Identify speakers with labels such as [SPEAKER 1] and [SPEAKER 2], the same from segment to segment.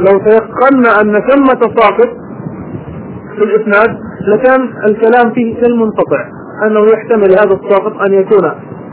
[SPEAKER 1] لو تيقنا أن ثمة ساقط في الإسناد لكان الكلام فيه كالمنقطع، أنه يحتمل هذا الساقط أن يكون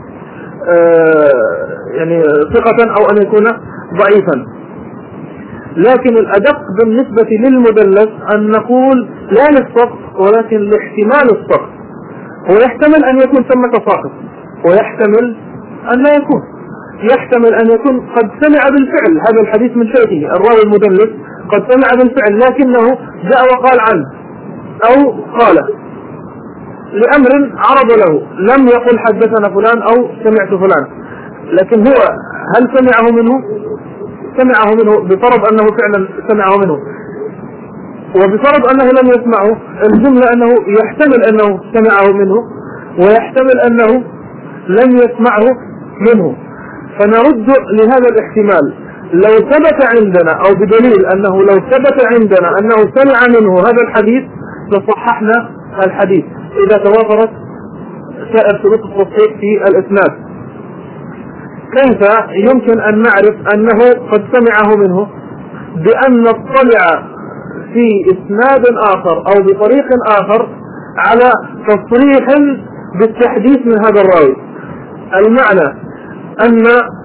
[SPEAKER 1] يعني ثقة أو أن يكون ضعيفا. لكن الأدق بالنسبة للمدلس أن نقول لا للسقط ولكن لاحتمال السقط. هو يحتمل أن يكون ثمة ساقط، ويحتمل أن لا يكون، يحتمل أن يكون قد سمع بالفعل هذا الحديث من شيخه الراوي المدلس، قد سمع بالفعل لكنه جاء وقال عنه أو قال لأمر عرض له، لم يقل حدثنا فلان أو سمعت فلان، لكن هو هل سمعه منه؟ سمعه منه بفرض أنه فعلا سمعه منه، وبفرض أنه لم يسمعه الجملة أنه يحتمل أنه سمعه منه ويحتمل أنه لم يسمعه منه. فنرد لهذا الاحتمال. لو ثبت عندنا أو بدليل أنه لو ثبت عندنا أنه سمع منه هذا الحديث لصححنا الحديث إذا توافرت سائر شروط التصحيح في الإسناد. كيف يمكن أن نعرف أنه قد سمعه منه؟ بأن نطلع في إسناد آخر أو بطريق آخر على تصريح بالتحديث من هذا الراوي. المعنى أن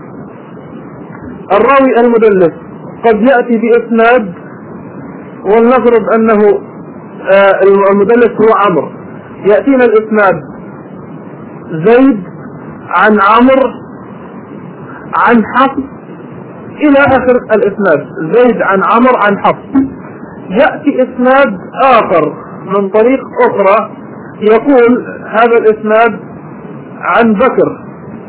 [SPEAKER 1] الراوي المدلس قد يأتي بإسناد، ولنفرض أنه المدلس هو عمرو، يأتينا الإسناد زيد عن عمرو عن حفص إلى آخر الإسناد، زيد عن عمرو عن حفص. يأتي إسناد آخر من طريق أخرى يقول هذا الإسناد عن بكر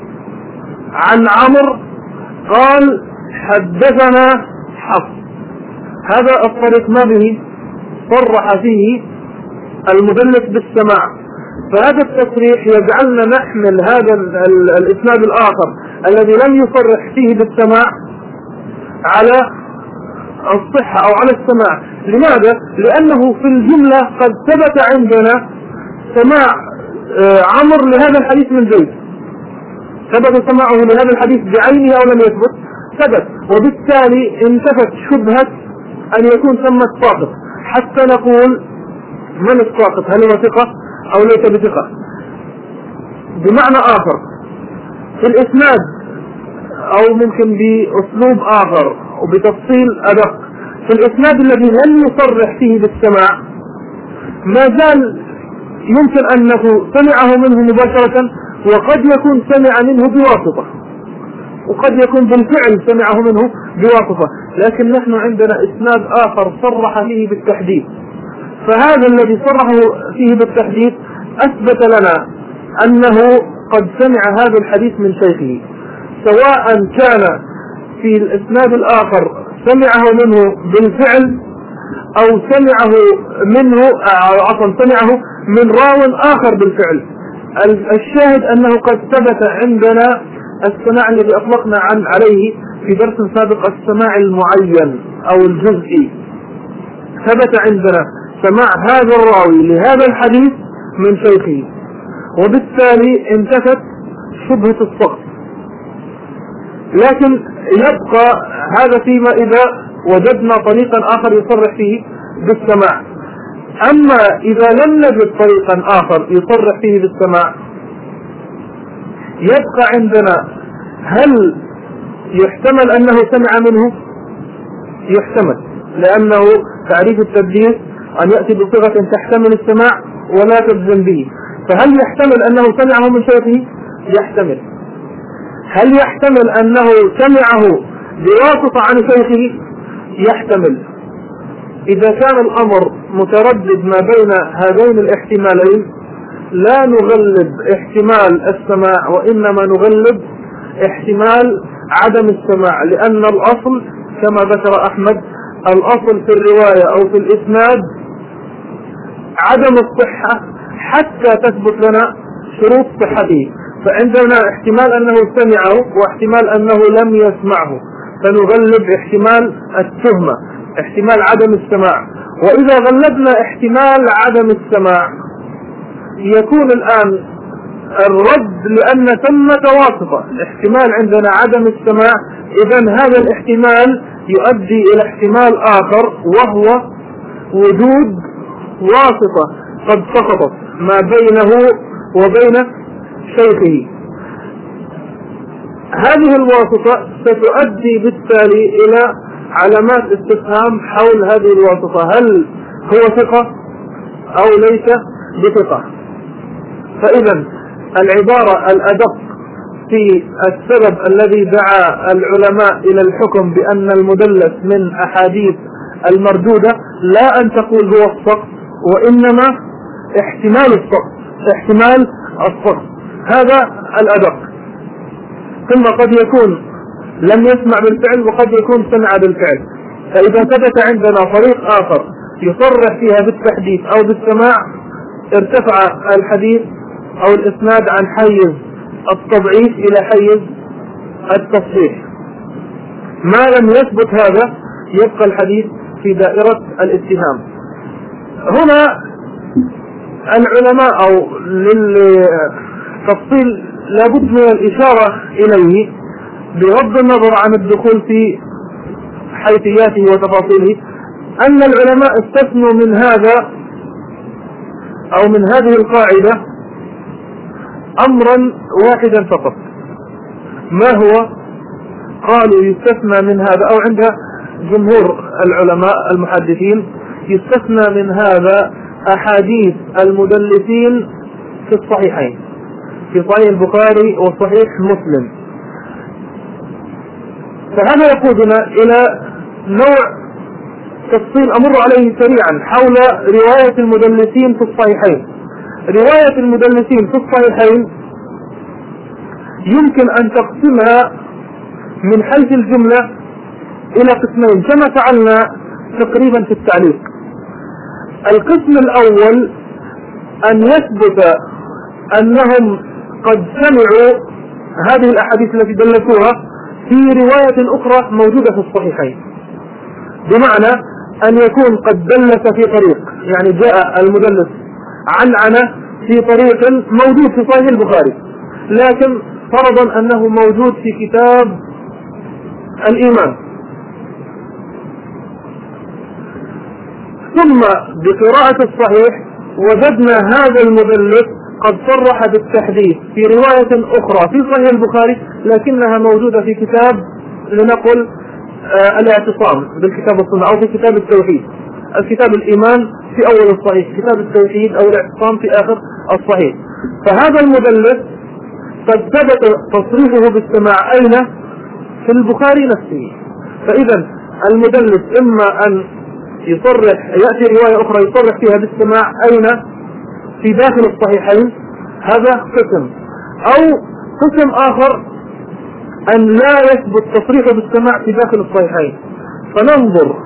[SPEAKER 1] عن عمرو قال حدثنا حفص. هذا الطريق ما به صرح فيه المدلس بالسماع، فهذا التصريح يجعلنا نحمل هذا الإسناد الآخر الذي لم يصرح فيه بالسماع على الصحة أو على السماع. لماذا؟ لأنه في الجملة قد ثبت عندنا سماع عمرو لهذا الحديث من زيد، ثبت سماعه لهذا الحديث بعينه أو لم يثبت؟ ثبت، وبالتالي انتفت شبهة أن يكون ثمة ساقط حتى نقول من الساقط، هل هو ثقة أو ليس بثقة. بمعنى آخر في الإسناد أو ممكن بأسلوب آخر وبتفصيل أدق، في الإسناد الذي لم يصرح فيه بالسماع ما زال يمكن أنه سمعه منه مباشرة، وقد يكون سمع منه بواسطة، وقد يكون بالفعل سمعه منه بواسطة، لكن نحن عندنا إسناد آخر صرح فيه بالتحديد، فهذا الذي صرحه فيه بالتحديد أثبت لنا أنه قد سمع هذا الحديث من شيخه، سواء كان في الإسناد الآخر سمعه منه بالفعل أو سمعه منه سمعه من راو آخر بالفعل. الشاهد أنه قد ثبت عندنا السماع الذي أطلقنا عليه في درس سابق، السماع المعين أو الجزئي. ثبت عندنا سماع هذا الراوي لهذا الحديث من شيخه، وبالتالي انتفت شبهة السقط. لكن يبقى هذا فيما إذا وجدنا طريقا آخر يصرح فيه بالسماع. أما إذا لم نجد طريقا آخر يصرح فيه بالسماع يبقى عندنا هل يحتمل أنه سمع منه؟ يحتمل، لأنه تعريف التدليس أن يأتي بصيغة تحتمل السماع ولا تجزم به. فهل يحتمل أنه سمعه من شيخه؟ يحتمل. هل يحتمل أنه سمعه بواسطة عن شيخه؟ يحتمل. إذا كان الأمر متردد ما بين هذين الاحتمالين لا نغلب احتمال السماع، وإنما نغلب احتمال عدم السماع، لأن الأصل كما ذكر أحمد الأصل في الرواية أو في الإسناد عدم الصحة حتى تثبت لنا شروط صحته. فعندنا احتمال أنه سمعه واحتمال أنه لم يسمعه، فنغلب احتمال التهمة، احتمال عدم السماع. وإذا غلبنا احتمال عدم السماع يكون الآن الرد لأن ثمة واسطة، احتمال عندنا عدم السماع، إذن هذا الاحتمال يؤدي إلى احتمال آخر، وهو وجود واسطة قد سقطت ما بينه وبين شيخه. هذه الواسطة ستؤدي بالتالي إلى علامات استفهام حول هذه الواسطة، هل هو ثقة أو ليس بثقة؟ فإذا العبارة الأدق في السبب الذي دعا العلماء إلى الحكم بأن المدلس من أحاديث المردودة لا أن تقول هو السقط، وإنما احتمال السقط، هذا الأدق. ثم قد يكون لم يسمع بالفعل وقد يكون سمع بالفعل. فإذا ثبت عندنا طريق آخر يصرح فيها بالتحديث أو بالسماع، ارتفع الحديث أو الإسناد عن حيز التضعيف إلى حيز التصحيح. ما لم يثبت هذا يبقى الحديث في دائرة الاتهام. هنا العلماء أو للتفصيل لابد من الإشارة إليه بغض النظر عن الدخول في حيثياته وتفاصيله، أن العلماء استثنوا من هذا أو من هذه القاعدة أمرا واحدا فقط. ما هو؟ قالوا يستثنى من هذا، أو عند جمهور العلماء المحدثين يستثنى من هذا أحاديث المدلسين في الصحيحين، في صحيح البخاري وصحيح مسلم. فهذا يقودنا إلى نوع تفصيل أمر عليه سريعا حول رواية المدلسين في الصحيحين. رواية المدلسين في الصحيحين يمكن أن تقسمها من حيث الجملة إلى قسمين كما فعلنا تقريبا في التعليق. القسم الأول أن يثبت أنهم قد سمعوا هذه الأحاديث التي دلتوها في رواية أخرى موجودة في الصحيحين، بمعنى أن يكون قد دلس في طريق، يعني جاء المدلس عنعنة في طريق موجود في صحيح البخاري، لكن فرضا أنه موجود في كتاب الإيمان، ثم بقراءة الصحيح وجدنا هذا المدلس قد صرح بالتحديث في رواية أخرى في صحيح البخاري لكنها موجودة في كتاب لنقل الاعتصام بالكتاب والسنة أو في كتاب التوحيد. الكتاب الإيمان في أول الصحيح، كتاب التوحيد أو الاعتصام في آخر الصحيح. فهذا المدلس قد ثبت تصريحه بالسماع أين؟ في البخاري نفسه. فإذا المدلس إما أن يصرح، يأتي رواية أخرى يصرح فيها بالسماع أين؟ في داخل الصحيحين، هذا قسم. أو قسم آخر أن لا يثبت تصريحه بالسماع في داخل الصحيحين، فننظر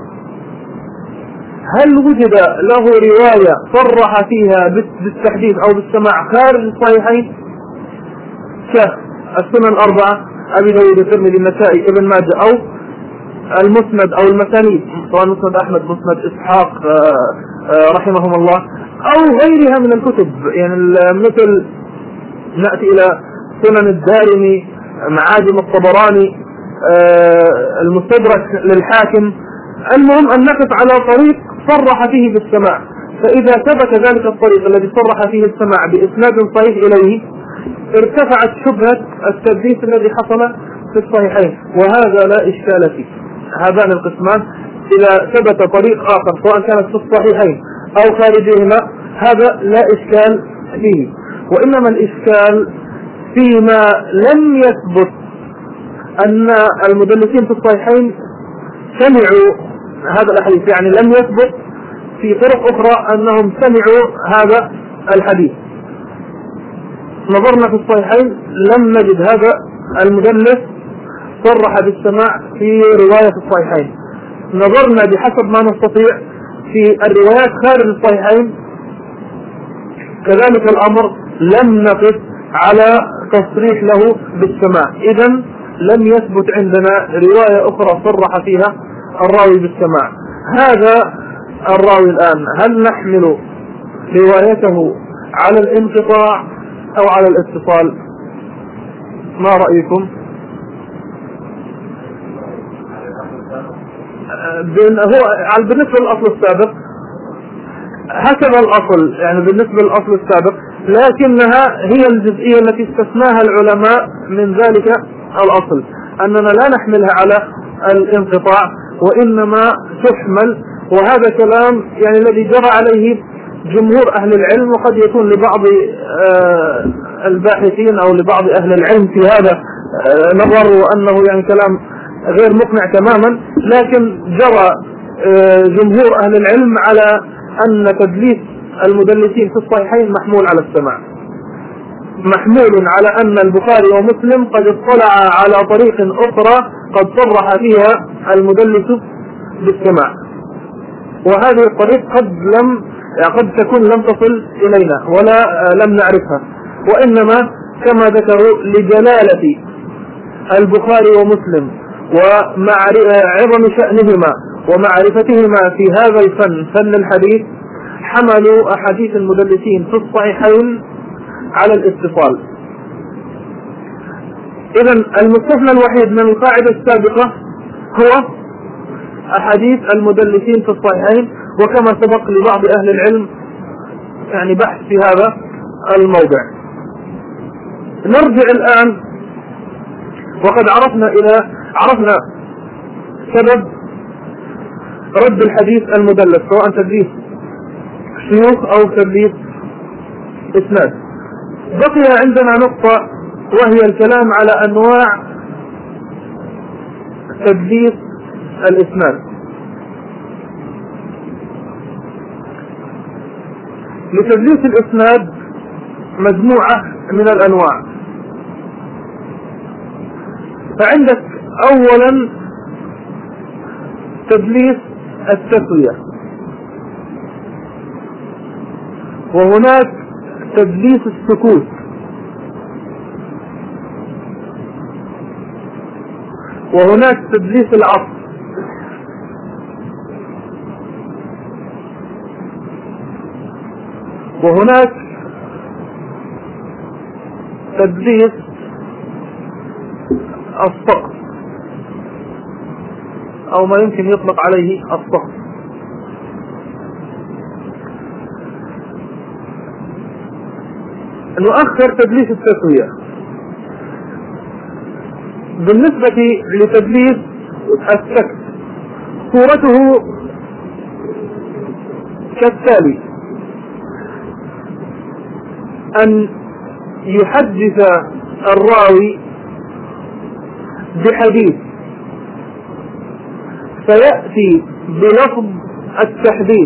[SPEAKER 1] هل وجد له رواية صرح فيها بالتحديث أو بالسماع خارج الصحيحين كالسنن الأربعة أبي داود الترمذي النسائي ابن ماجه، أو المسند أو المسانيد سواء مسند أحمد مسند إسحاق رحمهم الله، أو غيرها من الكتب، يعني مثل نأتي إلى سنن الدارمي، معاجم الطبراني، المستدرك للحاكم. المهم أن نقف على طريق صرح فيه بالسماع، فإذا ثبت ذلك الطريق الذي صرح فيه السماع بإسناد صحيح إليه ارتفعت شبهة التدليس الذي حصل في الصحيحين، وهذا لا إشكال فيه. هذان القسمان إذا ثبت طريق آخر سواء كانت في الصحيحين أو خارجهما هذا لا إشكال فيه، وإنما الإشكال فيما لم يثبت أن المدلسين في الصحيحين سمعوا هذا الحديث، يعني لم يثبت في طرق أخرى أنهم سمعوا هذا الحديث. نظرنا في الصحيحين لم نجد هذا المدلس صرح بالسماع في رواية الصحيحين. نظرنا بحسب ما نستطيع في الروايات خارج الصحيحين كذلك الأمر، لم نقف على تصريح له بالسماع. إذن لم يثبت عندنا رواية أخرى صرح فيها الراوي بالسماع. هذا الراوي الآن هل نحمل روايته على الانقطاع أو على الاتصال؟ ما رأيكم؟ هو بالنسبة للأصل السابق هكذا الأصل، يعني بالنسبة للأصل السابق، لكنها هي الجزئية التي استثناها العلماء من ذلك الأصل، أننا لا نحملها على الانقطاع وإنما تحمل. وهذا كلام يعني الذي جرى عليه جمهور أهل العلم، وقد يكون لبعض الباحثين أو لبعض أهل العلم في هذا نظر وأنه يعني كلام غير مقنع تماما، لكن جرى جمهور أهل العلم على أن تدليس المدلسين في الصحيحين محمول على السماع، محمول على أن البخاري ومسلم قد اطلع على طريق أخرى قد صرح فيها المدلس بالسماع، وهذه الطريق قد تكون لم تصل إلينا ولا لم نعرفها، وإنما كما ذكروا لجلالة البخاري ومسلم وعظم شأنهما ومعرفتهما في هذا الفن، فن الحديث، حملوا أحاديث المدلسين في الصحيحين على الاتصال. إذن المستثنى الوحيد من القاعدة السابقة هو أحاديث المدلسين في الصحيحين، وكما سبق لبعض أهل العلم يعني بحث في هذا الموضع. نرجع الآن، وقد عرفنا سبب رد الحديث المدلس، سواء تدليس شيوخ أو تدليس إسناد. بقي عندنا نقطة وهي الكلام على أنواع تدليس الإسناد. لتدليس الإسناد مجموعة من الأنواع. فعندك أولا تدليس التسوية، وهناك تدليس السكوت، وهناك تدليس العطف، وهناك تدليس السقط أو ما يمكن يطلق عليه السقط. نؤخر تدليس التسوية. بالنسبة لتدليس السكت صورته كالتالي: أن يحدث الراوي بحديث فيأتي بلفظ التحديث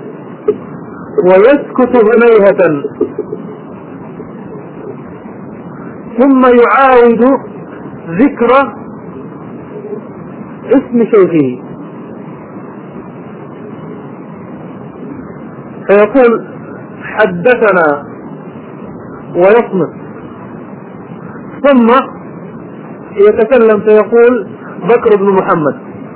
[SPEAKER 1] ويسكت هنيهة، ثم يعاود ذكر اسم شيخه فيقول حدثنا ويصمت، ثم يتكلم فيقول بكر بن محمد.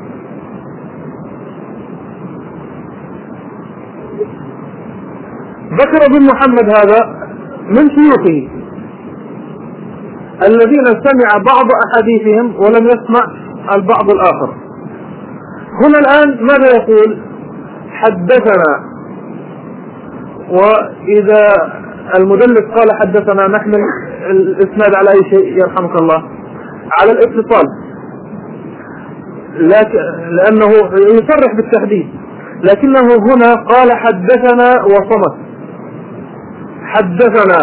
[SPEAKER 1] بكر بن محمد هذا من شيوخه الذين سمع بعض أحاديثهم ولم يسمع البعض الآخر. هنا الآن ماذا يقول؟ حدثنا. وإذا المدلس قال حدثنا نحمل الإسناد على أي شيء يرحمك الله؟ على الاتصال، لأنه يصرح بالتحديث، لكنه هنا قال حدثنا وصمت. حدثنا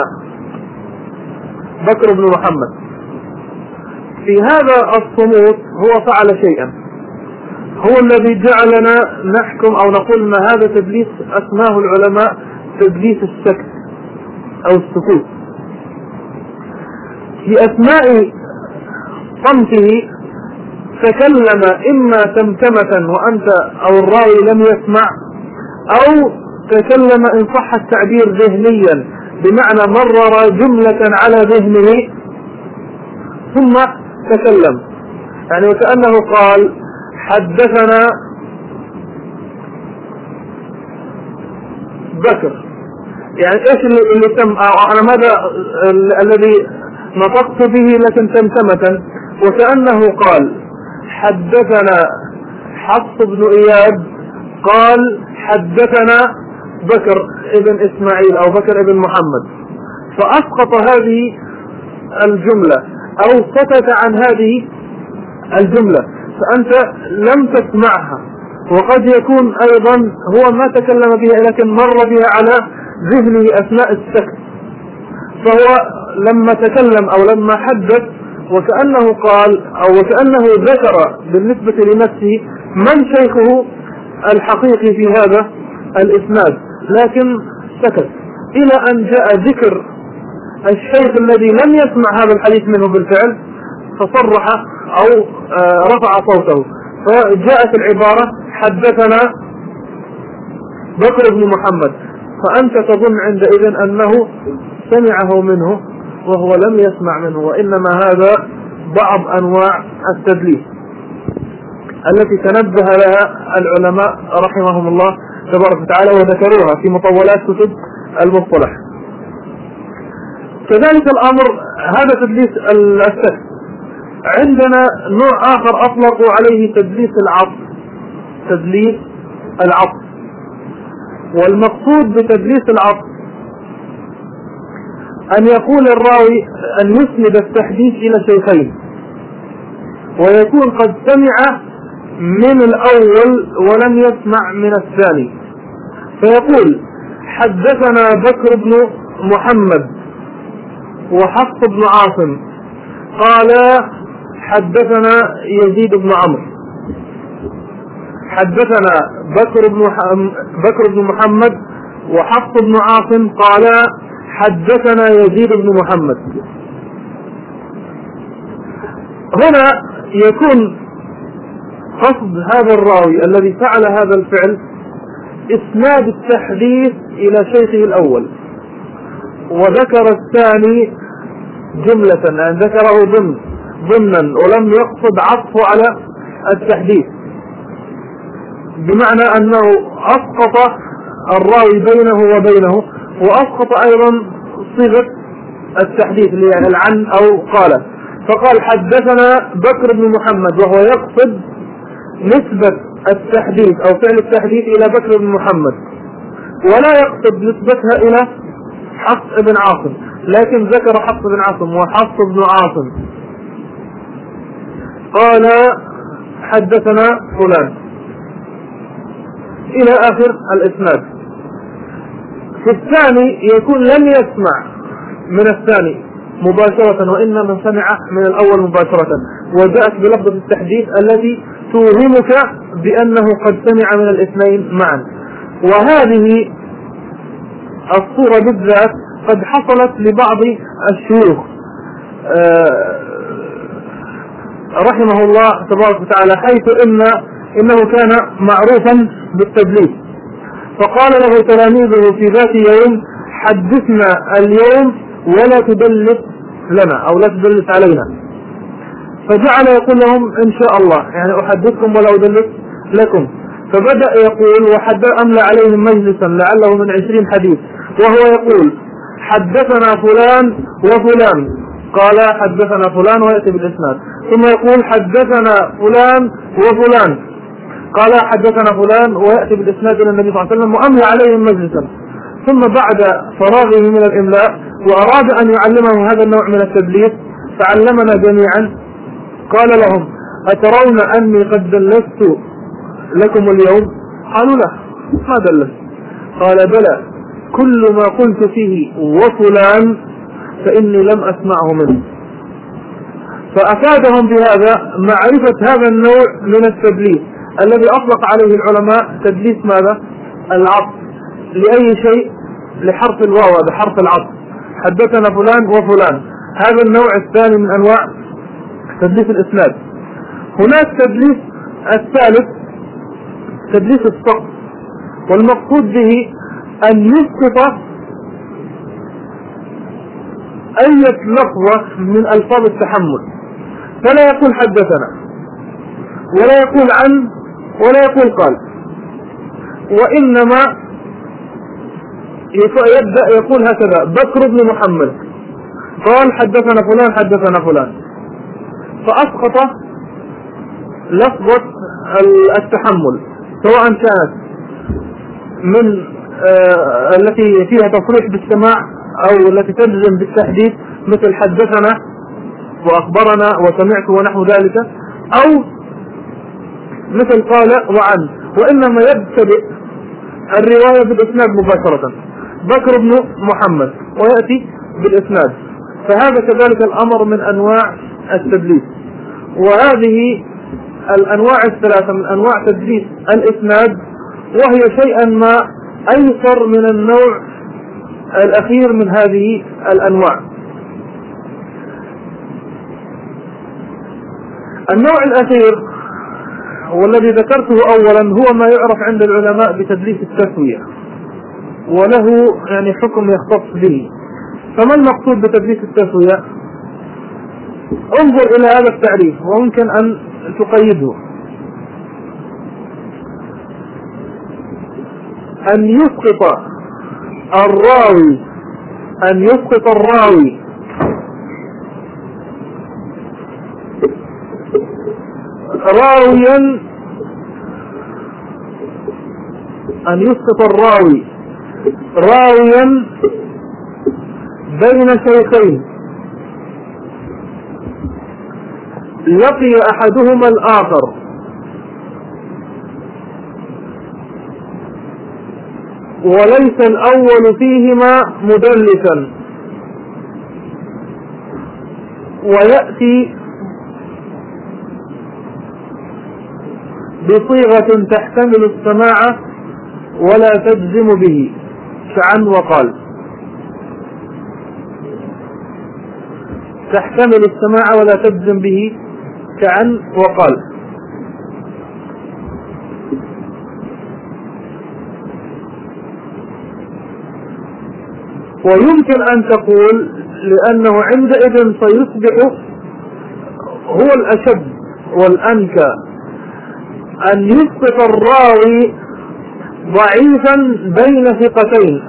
[SPEAKER 1] بكر بن محمد. في هذا الصمود هو فعل شيئا، هو الذي جعلنا نحكم أو نقول أن هذا تدليس أسماه العلماء تدليس السكت أو السكوت. في أثناء صمته تكلم إما تمتمة وأنت أو الراوي لم يسمع، أو تكلم إن صح التعبير ذهنيا، بمعنى مرر جملة على ذهنه ثم تكلم، يعني وكأنه قال حدثنا بكر. يعني ايش اللي تم، أنا ماذا الذي نطقت به لكن تمتمة، وكأنه قال حفص بن إياد قال حدثنا بكر ابن إسماعيل أو بكر ابن محمد، فأسقط هذه الجملة أو سكت عن هذه الجملة، فأنت لم تسمعها. وقد يكون أيضا هو ما تكلم بها لكن مر بها على ذهنه أثناء السكت، فهو لما تكلم أو لما حدث وكأنه قال أو وكأنه ذكر بالنسبة لنفسه من شيخه الحقيقي في هذا الإسناد، لكن سكت إلى أن جاء ذكر الشيخ الذي لم يسمع هذا الحديث منه بالفعل فصرح أو رفع صوته، فجاءت العبارة حدثنا بكر بن محمد، فأنت تظن عندئذ أنه سمعه منه وهو لم يسمع منه، وإنما هذا بعض أنواع التدليس التي تنبه لها العلماء رحمهم الله تبارك وتعالى وذكروها في مطولات كتب المصطلح. كذلك الأمر هذا تدليس السكت. عندنا نوع آخر أطلقوا عليه تدليس العطف، تدليس العطف. والمقصود بتدليس العطف أن يقول الراوي أن يسند التحديث إلى شيخين ويكون قد سمع من الأول ولم يسمع من الثاني، فيقول حدثنا بكر بن محمد وحفص بن عاصم قال حدثنا يزيد بن عمرو، حدثنا بكر بن محمد وحفص بن عاصم قال حدثنا يزيد بن محمد. هنا يكون قصد هذا الراوي الذي فعل هذا الفعل إسناد التحديث إلى شيخه الأول، وذكر الثاني جملة يعني ذكره ضمنا ولم يقصد عطفه على التحديث، بمعنى أنه أسقط الراوي بينه وبينه وأسقط أيضا صيغة التحديث اللي يعني العن أو قال، فقال حدثنا بكر بن محمد وهو يقصد نسبة التحديث أو فعل التحديث إلى بكر بن محمد ولا يقصد نسبتها إلى حفص بن عاصم، لكن ذكر حفص بن عاصم وحفص بن عاصم قال حدثنا فلان إلى آخر الإسناد. في الثاني يكون لم يسمع من الثاني مباشرة وإنما سمع من الأول مباشرة، وجاءت بلفظة التحديث التي توهمك بأنه قد سمع من الاثنين معا. وهذه الصورة بالذات قد حصلت لبعض الشيوخ رحمه الله تبارك وتعالى، حيث إنه كان معروفا بالتدليس، فقال له تلاميذه في ذات يوم حدثنا اليوم ولا تدلس لنا أو لا تدلس علينا، فجعل يقول لهم إن شاء الله يعني أحدثكم ولا أدلس لكم، فبدأ يقول أملى عليهم مجلسا لعله من 20 حديث وهو يقول حدثنا فلان وفلان قال حدثنا فلان ويأتي بالإسناد، ثم يقول حدثنا فلان وفلان قال حدثنا فلان ويأتي بالإسناد إلى النبي صلى الله عليه وسلم وأملى عليهم مجلسا. ثم بعد فراغه من الإملاء وأراد أن يعلمهم هذا النوع من التدليس فعلمنا جميعا، قال لهم أترون أني قد دلست لكم اليوم؟ قالوا لا ما دلست، قال بلى كل ما قلت فيه وفلان فإني لم أسمعه منه. فأفادهم بهذا معرفة هذا النوع من التدليس الذي أطلق عليه العلماء تدليس ماذا؟ العطف، لأي شيء؟ لحرف الواو بحرف العطف، حدثنا فلان وفلان. هذا النوع الثاني من أنواع تدليس الإسناد. هناك تدليس الثالث تدليس السقط، والمقصود به أن يسقط أي لفظة من ألفاظ التحمل، فلا يقول حدثنا ولا يقول عن ولا يقول قال، وإنما يبدأ يقول هكذا بكر بن محمد قال حدثنا فلان حدثنا فلان، فأسقط لفظة التحمل، سواء كانت من التي فيها تصريح بالسماع أو التي تجزم بالتحديث مثل حدثنا وأخبرنا وسمعت ونحو ذلك، أو مثل قال وعن. وإنما يبتدئ الرواية بالإسناد مباشرة، بكر بن محمد، ويأتي بالإسناد. فهذا كذلك الأمر من أنواع التدليس. وهذه الأنواع الثلاثة من أنواع تدليس الإسناد، وهي شيئا ما أيسر من النوع الأخير من هذه الأنواع. النوع الأخير والذي ذكرته أولا هو ما يعرف عند العلماء بتدليس التسوية، وله يعني حكم يختص به. فما المقصود بتدليس التسوية؟ انظر إلى هذا التعريف وممكن أن تقيده. أن يسقط الراوي راويا بين شيخين لقي أحدهما الآخر وليس الأول فيهما مدلسا، ويأتي بصيغة تحتمل السماع ولا تجزم به كعن وقال. تحتمل السماع ولا تجزم به كعن وقال. ويمكن أن تقول لأنه عندئذ سيصبح هو الأشد والأنكى أن يسقط الراوي ضعيفا بين ثقتين،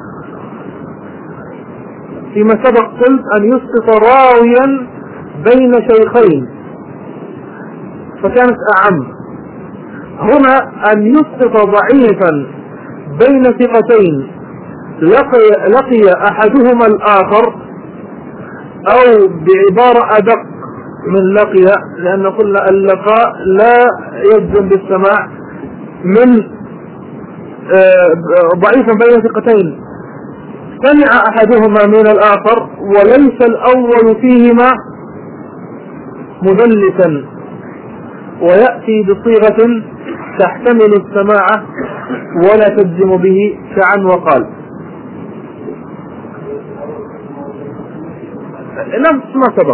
[SPEAKER 1] فيما سبق قلت أن يسقط راويا بين شيخين فكانت أعم. هنا أن يسقط ضعيفا بين ثقتين لقي أحدهما الآخر، أو بعبارة أدق من لقي، لأن قلنا اللقاء لا يجزم بالسماع، من ضعيفا بين ثقتين سمع أحدهما من الآخر وليس الأول فيهما مدلسا، ويأتي بصيغة تحتمل السماع ولا تجزم به كعن وقال. نفس ما سبق.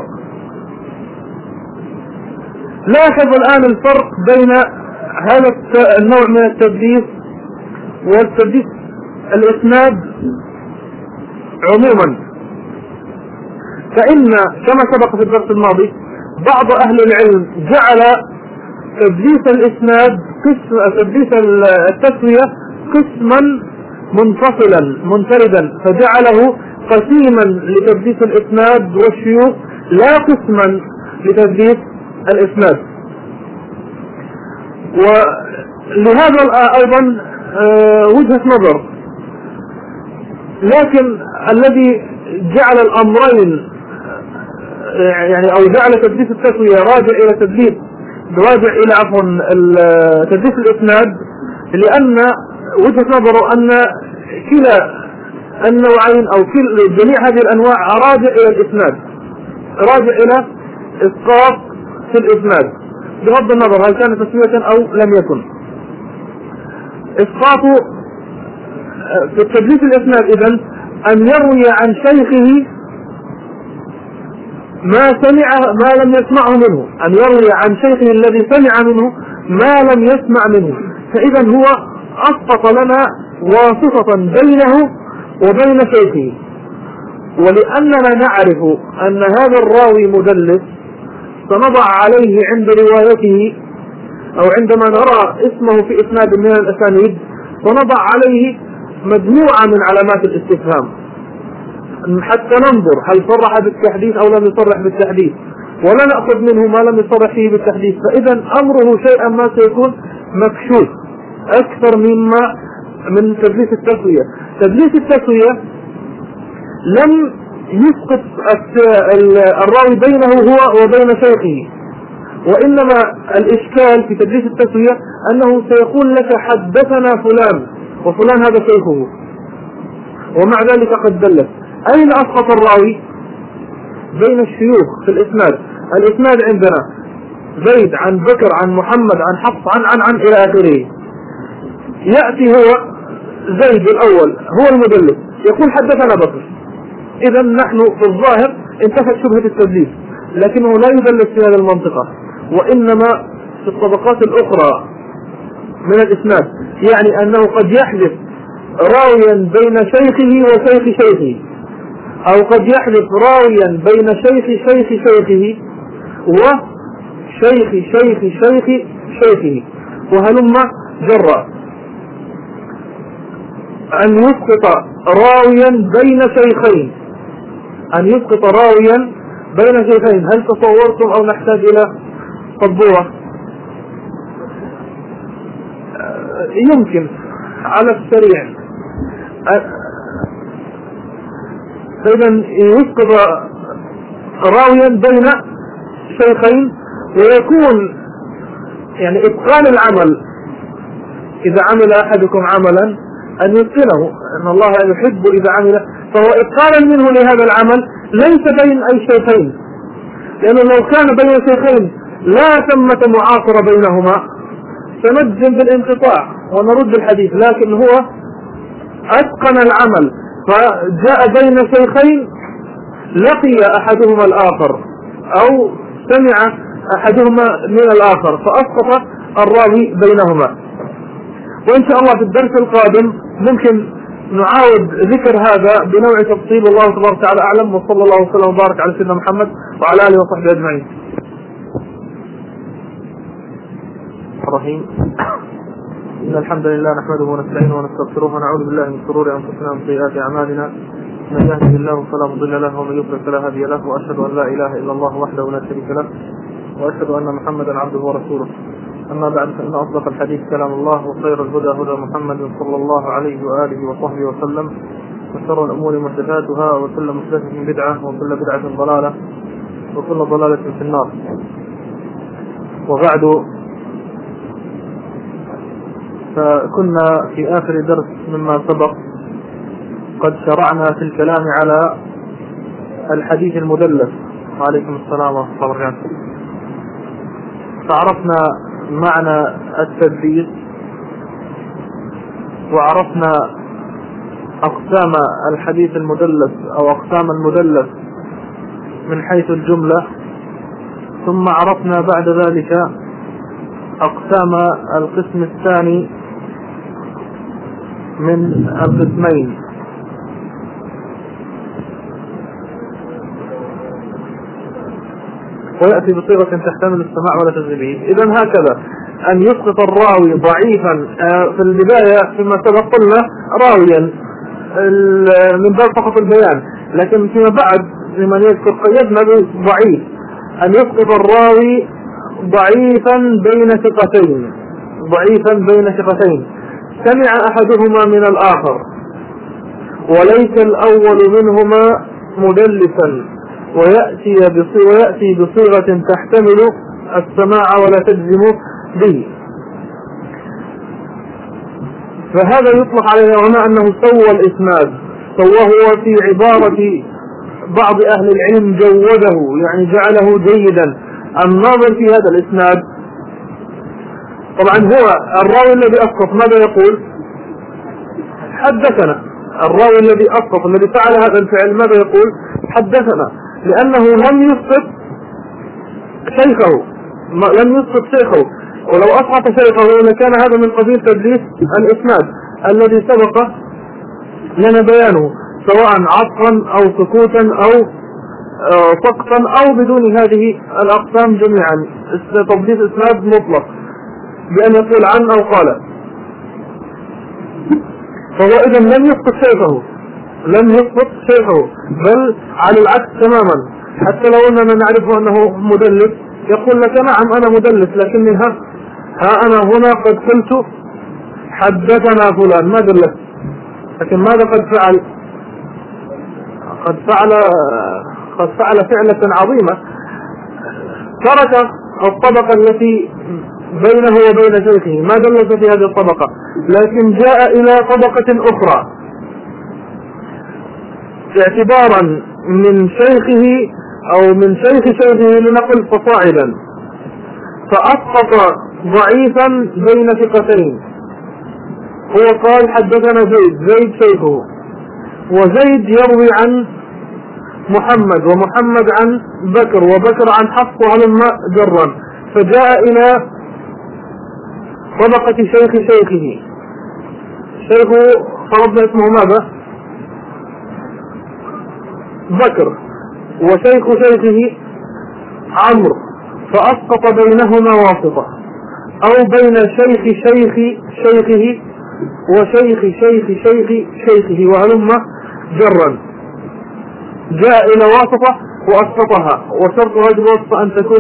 [SPEAKER 1] لاحظ الآن الفرق بين هذا النوع من التدليس والتدليس الإسناد عموما. فإن كما سبق في الدرس الماضي بعض أهل العلم جعل تدليس الإسناد تدليس التسوية قسما منفصلا منفردا، فجعله قسيما لتدليس الإسناد والشيوخ لا قسما لتدليس الإسناد. ولهذا أيضا وجهة نظر، لكن الذي جعل الأمرين يعني أو جعل تدليس التسوية راجع إلى تدليس الإسناد، لأن وجهة نظره أن كلا النوعين أو جميع هذه الأنواع راجع إلى الإسناد، راجع إلى إسقاط في الإسناد بغض النظر هل كان تسوية أو لم يكن. إسقاط في تدليس الإسناد إذن أن يروي عن شيخه ما لم يسمعه منه، أن يروي عن شيخه الذي سمع منه ما لم يسمع منه، فإذا هو أسقط لنا واسطة بينه وبين شيخه. ولأننا نعرف أن هذا الراوي مدلس سنضع عليه عند روايته أو عندما نرى اسمه في إسناد من الأسانيد ونضع عليه مجموعة من علامات الاستفهام حتى ننظر هل صرح بالتحديث أو لم يصرح بالتحديث، ولا نأخذ منه ما لم يصرح فيه بالتحديث. فإذا أمره شيئا ما سيكون مكشوف أكثر من تدليس التسوية. تدليس التسوية لم يسقط الراوي بينه هو وبين شيخه، وإنما الإشكال في تدليس التسوية أنه سيقول لك حدثنا فلان وفلان هذا شيخه، ومع ذلك قد دلس. أين أسقط الراوي؟ بين الشيوخ في الإسناد. الإسناد عندنا زيد عن بكر عن محمد عن حفص عن إلى آخره. يأتي هو زيد الأول هو المدلس يقول حدثنا بكر، إذا نحن في الظاهر انتفت شبهة التدليس، لكنه لا يدلس في هذه المنطقة، وإنما في الطبقات الأخرى من الإسناد، يعني أنه قد يحذف راويا بين شيخه وشيخ شيخه، أو قد يحذف راويا بين شيخ شيخه وشيخ شيخه وهلم جرا. أن يسقط راويا بين شيخين، هل تصورتم أو نحتاج إلى سبورة؟ يمكن على السريع. إذن يسقط راويا بين شيخين، ويكون يعني إتقان العمل، إذا عمل أحدكم عملا أن يتقنه، أن الله يحب إذا عمل، فهو إتقانا منه لهذا العمل ليس بين أي شيخين، لأنه لو كان بين شيخين لا ثمة معاصرة بينهما سنجزم بالانقطاع ونرد الحديث، لكن هو أتقن العمل فجاء بين شيخين لقي أحدهما الآخر أو سمع أحدهما من الآخر فأسقط الراوي بينهما. وإن شاء الله في الدرس القادم ممكن نعاود ذكر هذا بنوع تفصيل، والله تبارك وتعالى أعلم، وصلى الله وسلم وبارك على سيدنا محمد وعلى آله وصحبه أجمعين. الرحيم. إن الحمد لله نحمده ونستعينه ونستغفره ونعوذ بالله من شرور أنفسنا ومن سيئات أعمالنا، من يهده الله فلا مضل له ومن يضلل فلا هادي له، وأشهد أن لا إله إلا الله وحده لا شريك له، وأشهد أن محمدا عبده ورسوله. أما بعد، فإن أصدق الحديث كلام الله، وخير الهدى هدى محمد صلى الله عليه وآله وصحبه وسلم، وشر الأمور محدثاتها، وكل محدثة بدعة، وكل بدعة ضلالة، وكل ضلالة في النار. وبعد، فكنا في آخر درس مما سبق قد شرعنا في الكلام على الحديث المدلس. وعليكم السلام ورحمة الله وبركاته. فعرفنا معنى التدليس، وعرفنا أقسام الحديث المدلس أو أقسام المدلس من حيث الجملة، ثم عرفنا بعد ذلك أقسام القسم الثاني من القسمين. ويأتي بصيغة تحتمل السماع ولا تجربه. إذن هكذا أن يسقط الراوي ضعيفا في البداية فيما سبق قلنا راويا من باب فقط البيان، لكن فيما بعد لمن يذكر قيدنا ضعيف، أن يسقط الراوي ضعيفا بين ثقتين سمع أحدهما من الآخر وليس الأول منهما مدلسا، ويأتي بصيغة تحتمل السماع ولا تجزم به. فهذا يطلق عليه العلماء أنه سوى الإسناد، سواه في عبارة بعض أهل العلم جوده، يعني جعله جيدا. الناظر في هذا الإسناد طبعا هو الراوي الذي أسقط ماذا يقول؟ حدثنا. الراوي الذي أسقط الذي فعل هذا الفعل ماذا يقول؟ حدثنا، لأنه لم يسقط شيخه، ولو أسقط شيخه لكان هذا من قبيل تدليس الإسناد الذي سبق لنا بيانه، سواء عطفا أو سكوتا أو سقطا أو بدون هذه الأقسام جميعا، تدليس إسناد مطلق بأن يقول عن أو قال. فهو إذن لم يسقط شيخه، بل على العكس تماما. حتى لو أننا نعرف أنه مدلس يقول لك نعم أنا مدلس، لكني ها أنا هنا قد قلت حدثنا فلان ما دلت، لكن ماذا قد فعل؟ قد فعل فعلة عظيمة، ترك الطبقة التي بينه وبين شيخه، ما دلت في هذه الطبقة، لكن جاء إلى طبقة أخرى اعتبارا من شيخه أو من شيخ شيخه لنقل فصاعدا، فأسقط ضعيفا بين ثقتين. هو قال حدثنا زيد شيخه، وزيد يروي عن محمد، ومحمد عن بكر، وبكر عن حفص، وهلم جرا، فجاء إلى طبقة شيخه. شيخه فرضنا اسمه ماذا؟ بكر، وشيخ شيخه عمرو، فأسقط بينهما واسطة، أو بين شيخ شيخه وشيخ شيخه وهلم جرا، جاء إلى واسطة وأسقطها، وشرط هذه الواسطة أن تكون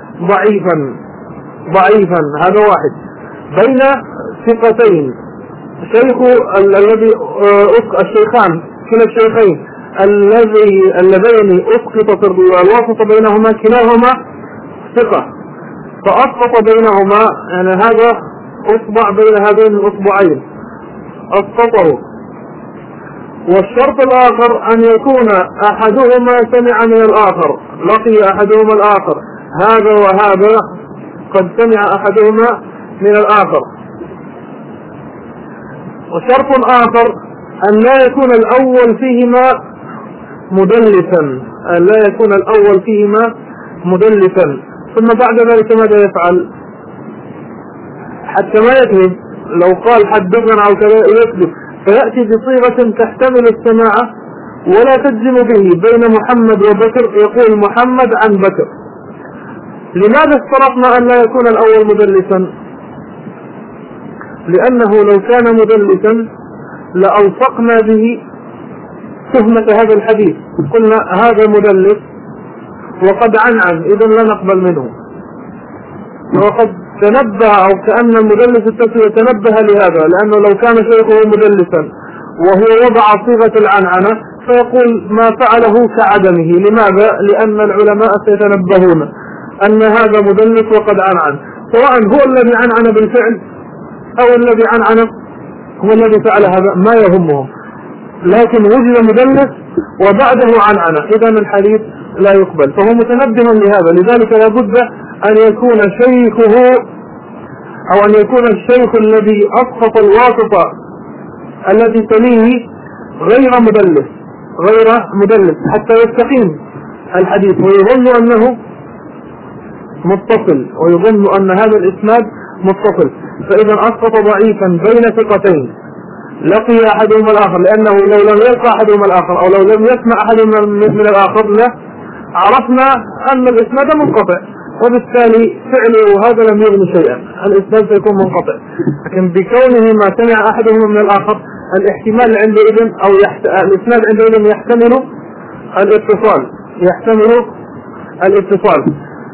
[SPEAKER 1] ضعيفا. هذا واحد. بين ثقتين، شيخ الذي الشيخان كلا الشيخين اللذين أسقطت الواسطة بينهما كلاهما ثقة، فأسقط بينهما، يعني هذا أصبع بين هذين الأصبعين أسقطه. والشرط الآخر أن يكون أحدهما سمع من الآخر، لقي أحدهما الآخر، هذا وهذا قد سمع أحدهما من الآخر. وشرط آخر أن لا يكون الأول فيهما مدلسا، ثم بعد ذلك ماذا يفعل؟ حتى ما يكذب، لو قال حدثنا أو كذا يكذب، فيأتي بصيغة تحتمل السماع ولا تجزم به، بين محمد وبكر يقول محمد عن بكر. لماذا اشترطنا أن لا يكون الأول مدلسا؟ لأنه لو كان مدلسا لألصقنا به تهمة هذا الحديث، قلنا هذا مدلس وقد عنعن، إذن لا نقبل منه. وقد تنبه، أو كأن المدلس التسوية تنبه لهذا، لأنه لو كان شيخه مدلسا وهو وضع صيغة العنعنة فيقول ما فعله كعدمه. لماذا؟ لأن العلماء سيتنبهون أن هذا مدلس وقد عنعن، سواء هو الذي عنعن بالفعل أو الذي عنعن هو الذي فعل هذا، ما يهمهم، لكن وجد مدلس وبعده عنعنة، إذن الحديث لا يقبل. فهو متنبه لهذا، لذلك لابد أن يكون شيخه، أو أن يكون الشيخ الذي أسقط الواسطة الذي تليه غير مدلس حتى يستقيم الحديث ويظن أنه متصل، ويظن أن هذا الإسناد متصل. فإذا أسقط ضعيفا بين ثقتين لقي أحدهما الآخر، لأنه لو لم يلقى أحدهما الآخر أو لو لم يسمع أحدهما من الآخر عرفنا أن الإسناد منقطع، وبالتالي فعله هذا لم يغني شيئا، الإسناد سيكون منقطع. لكن بكونه ما سمع أحدهما من الآخر الاحتمال عندئذ أو الإسناد عندئذ يحتمل الاتصال.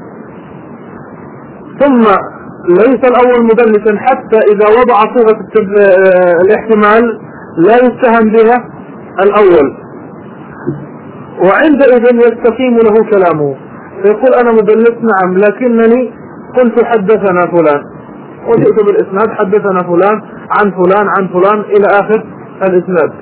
[SPEAKER 1] ثم ليس الأول مدلسا حتى إذا وضع صيغة الاحتمال لا يتهم بها الأول، وعندئذ يستقيم له كلامه، فيقول أنا مدلس نعم، لكنني قلت حدثنا فلان، وجئت بالإسناد حدثنا فلان عن فلان عن فلان إلى آخر الإسناد.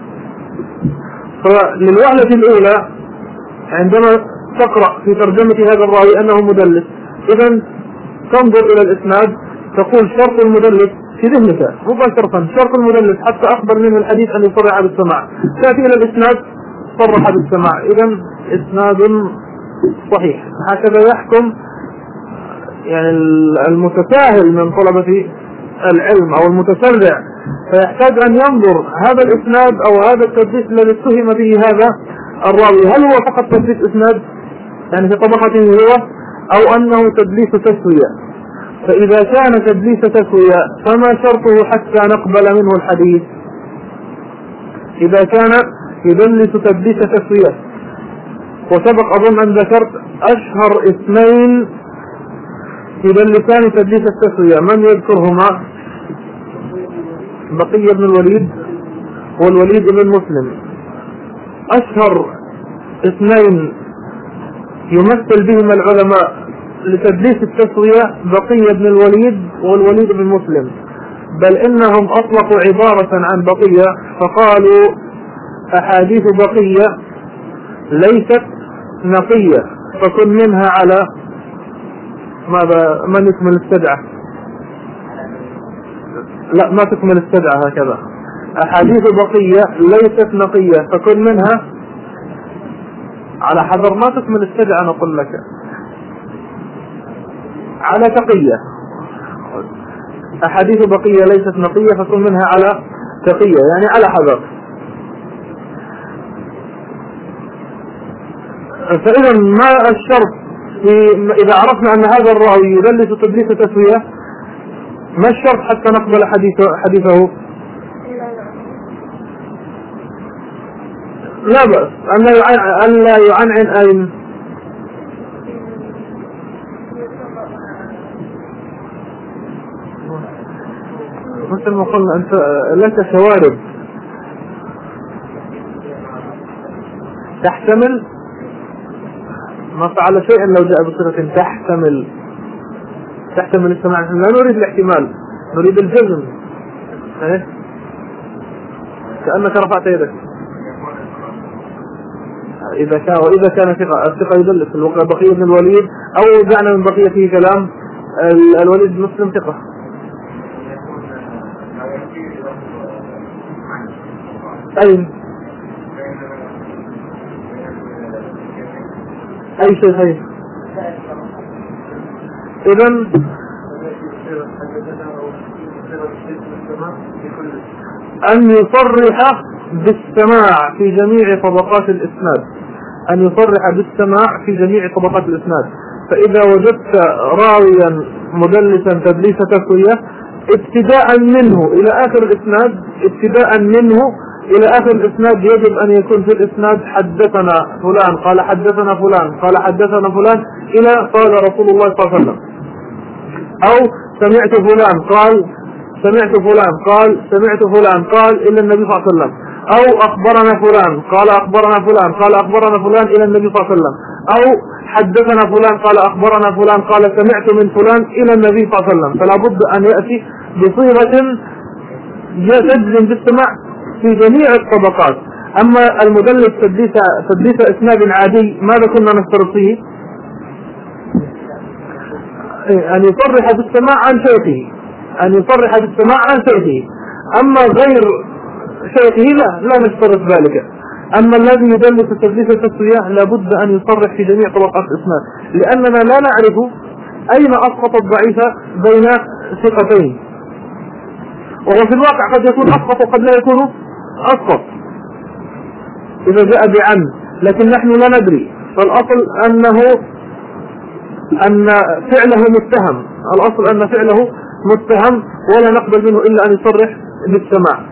[SPEAKER 1] فللوهلة الأولى عندما تقرأ في ترجمة هذا الراوي أنه مدلس، إذن تنظر إلى الإسناد تقول شرط المدلس في ذهنك مباشرة، شرط المدلس حتى أخبر منه الحديث أن يصرح بالسماع، تأتي إلى الإسناد صرح بالسماع، إذن إسناد صحيح. هكذا يحكم يعني المتساهل من طلبة العلم أو المتسرع، فيحتاج أن ينظر هذا الإسناد أو هذا التدليس الذي اتهم به هذا الراوي، هل هو فقط تدليس إسناد يعني في طبقته هو، أو أنه تدليس تسوية؟ فإذا كان تدليس تسوية فما شرطه حتى نقبل منه الحديث؟ إذا كان يدلس تدليس تسوية، وسبق أظن أن ذكرت أشهر اثنين يدلسان تدليس التسوية، من يذكرهما؟ بقية بن الوليد والوليد بن مسلم. أشهر اثنين يمثل بهما العلماء لتدليس التسوية بقية بن الوليد والوليد بن مسلم، بل إنهم أطلقوا عبارة عن بقية فقالوا أحاديث بقية ليست نقية فكن منها على ماذا؟ من يكمل السبعة؟ لا، ما تكمل السبعة هكذا. أحاديث بقية ليست نقية فكن منها على حذر، ما تكمل السبعة نقول لك على تقية. أحاديث بقية ليست نقية فكن منها على تقية، يعني على حذر. فإذا ما الشرط إذا عرفنا أن هذا الراوي يدلس تدليس تسوية، ما الشرط حتى نقبل حديثه؟ لا بأس أن لا يعنعن أين مثل ما قلنا أنت لك شوارب تحتمل ما فعل شيئا لو جاء بصيغة تحتمل السماع. لا نريد الاحتمال، نريد الجزم. كأنك رفعت يدك. وإذا كان الثقة يدلس بقية بن الوليد أو جعنا من بقية فيه كلام الوليد بن مسلم ثقة. أي شيء هاي. إذن أن يصرح بالسماع في جميع طبقات الإسناد، أن يصرح بالسماع في جميع طبقات الإسناد. فإذا وجدت راويا مدلسا تدليس تسوية ابتداء منه إلى آخر الإسناد يجب أن يكون في الإسناد حدثنا فلان قال حدثنا فلان قال حدثنا فلان إلى قال رسول الله صلى الله عليه وسلم، أو سمعت فلان قال سمعت فلان قال سمعت فلان قال إلى النبي صلى الله عليه وسلم، أو أخبرنا فلان قال أخبرنا فلان قال أخبرنا فلان إلى النبي صلى الله عليه وسلم، أو حدثنا فلان قال أخبرنا فلان قال سمعت من فلان إلى النبي صلى الله عليه وسلم. فلا بد أن يأتي بصيغة تجزم بالسماع في جميع الطبقات. أما المدلس تدليس إسناد عادي ماذا كنا نفترض فيه؟ أن يصرح بالسماع عن شيخه، أما غير شيخه لا نفترض ذلك. أما الذي يدلس تدليس التسوية لابد أن يصرح في جميع طبقات الإسناد، لأننا لا نعرف أين أسقط الضعيف بين ثقتين، وهو في الواقع قد يكون أسقط وقد لا يكون أسقط إذا جاء بعن، لكن نحن لا ندري. فالأصل أن فعله متهم، الأصل أن فعله متهم ولا نقبل منه إلا أن يصرح بالسماع.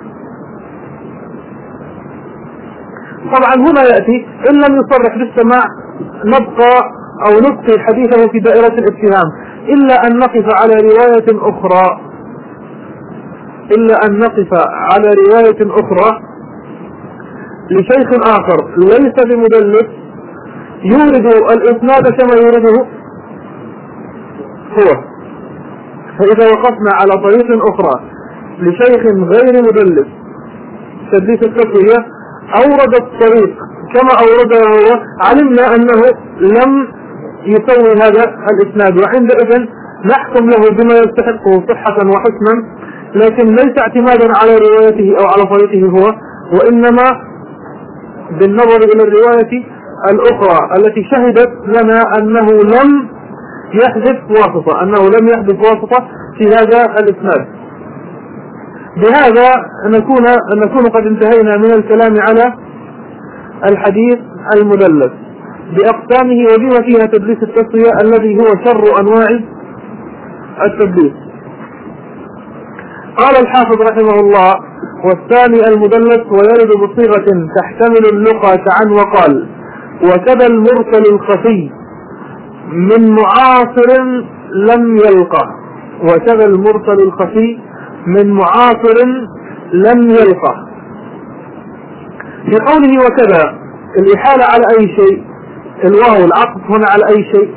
[SPEAKER 1] طبعا هنا يأتي إن لم يصرح بالسماع نبقى أو نبقي حديثه في دائرة الاتهام إلا أن نقف على رواية أخرى لشيخ آخر ليس بمدلس يورد الإسناد كما يورده هو. فإذا وقفنا على طريق أخرى لشيخ غير مدلس تدليس التسوية أورد الطريق كما أورده هو، علمنا أنه لم يسوي هذا الإسناد، وعندئذ نحكم له بما يستحقه صحة وحسنا، لكن ليس اعتمادا على روايته أو على طريقه هو، وإنما بالنظر إلى الرواية الأخرى التي شهدت لنا أنه لم يحدث واسطة في هذا الإسناد. بهذا نكون قد انتهينا من الكلام على الحديث المدلس بأقسامه وبما فيها تدليس التسوية الذي هو شر أنواع التدليس. قال الحافظ رحمه الله: والثاني المدلس ويرد بصيغة تحتمل اللقى كعن وقال، وكذا المرسل الخفي من معاصر لم يلقى، وكذا المرسل الخفي من معاصر لم يلقى. في قوله وكذا الإحالة على أي شيء؟ الواو العطف هنا على أي شيء؟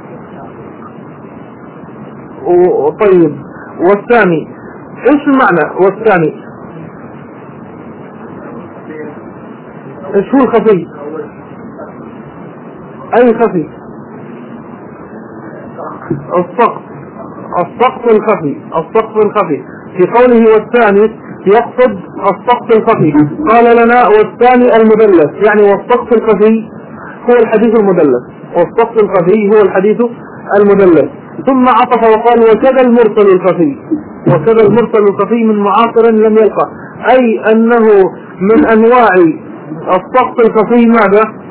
[SPEAKER 1] طيب، والثاني ايش المعنى؟ والثاني ايش هو الخفي؟ اي خفي؟ السقط الخفي. السقط الخفي في قوله والثاني يقصد السقط الخفي. قال لنا والثاني المدلس، يعني والسقط الخفي هو الحديث المدلس، والسقط الخفي هو الحديث المدلس. ثم عطف وقال وكذا المرسل الخفي، وكذا المرسل الخفي من معاصر لم يلقى، أي أنه من أنواع السقط الخفي ماذا؟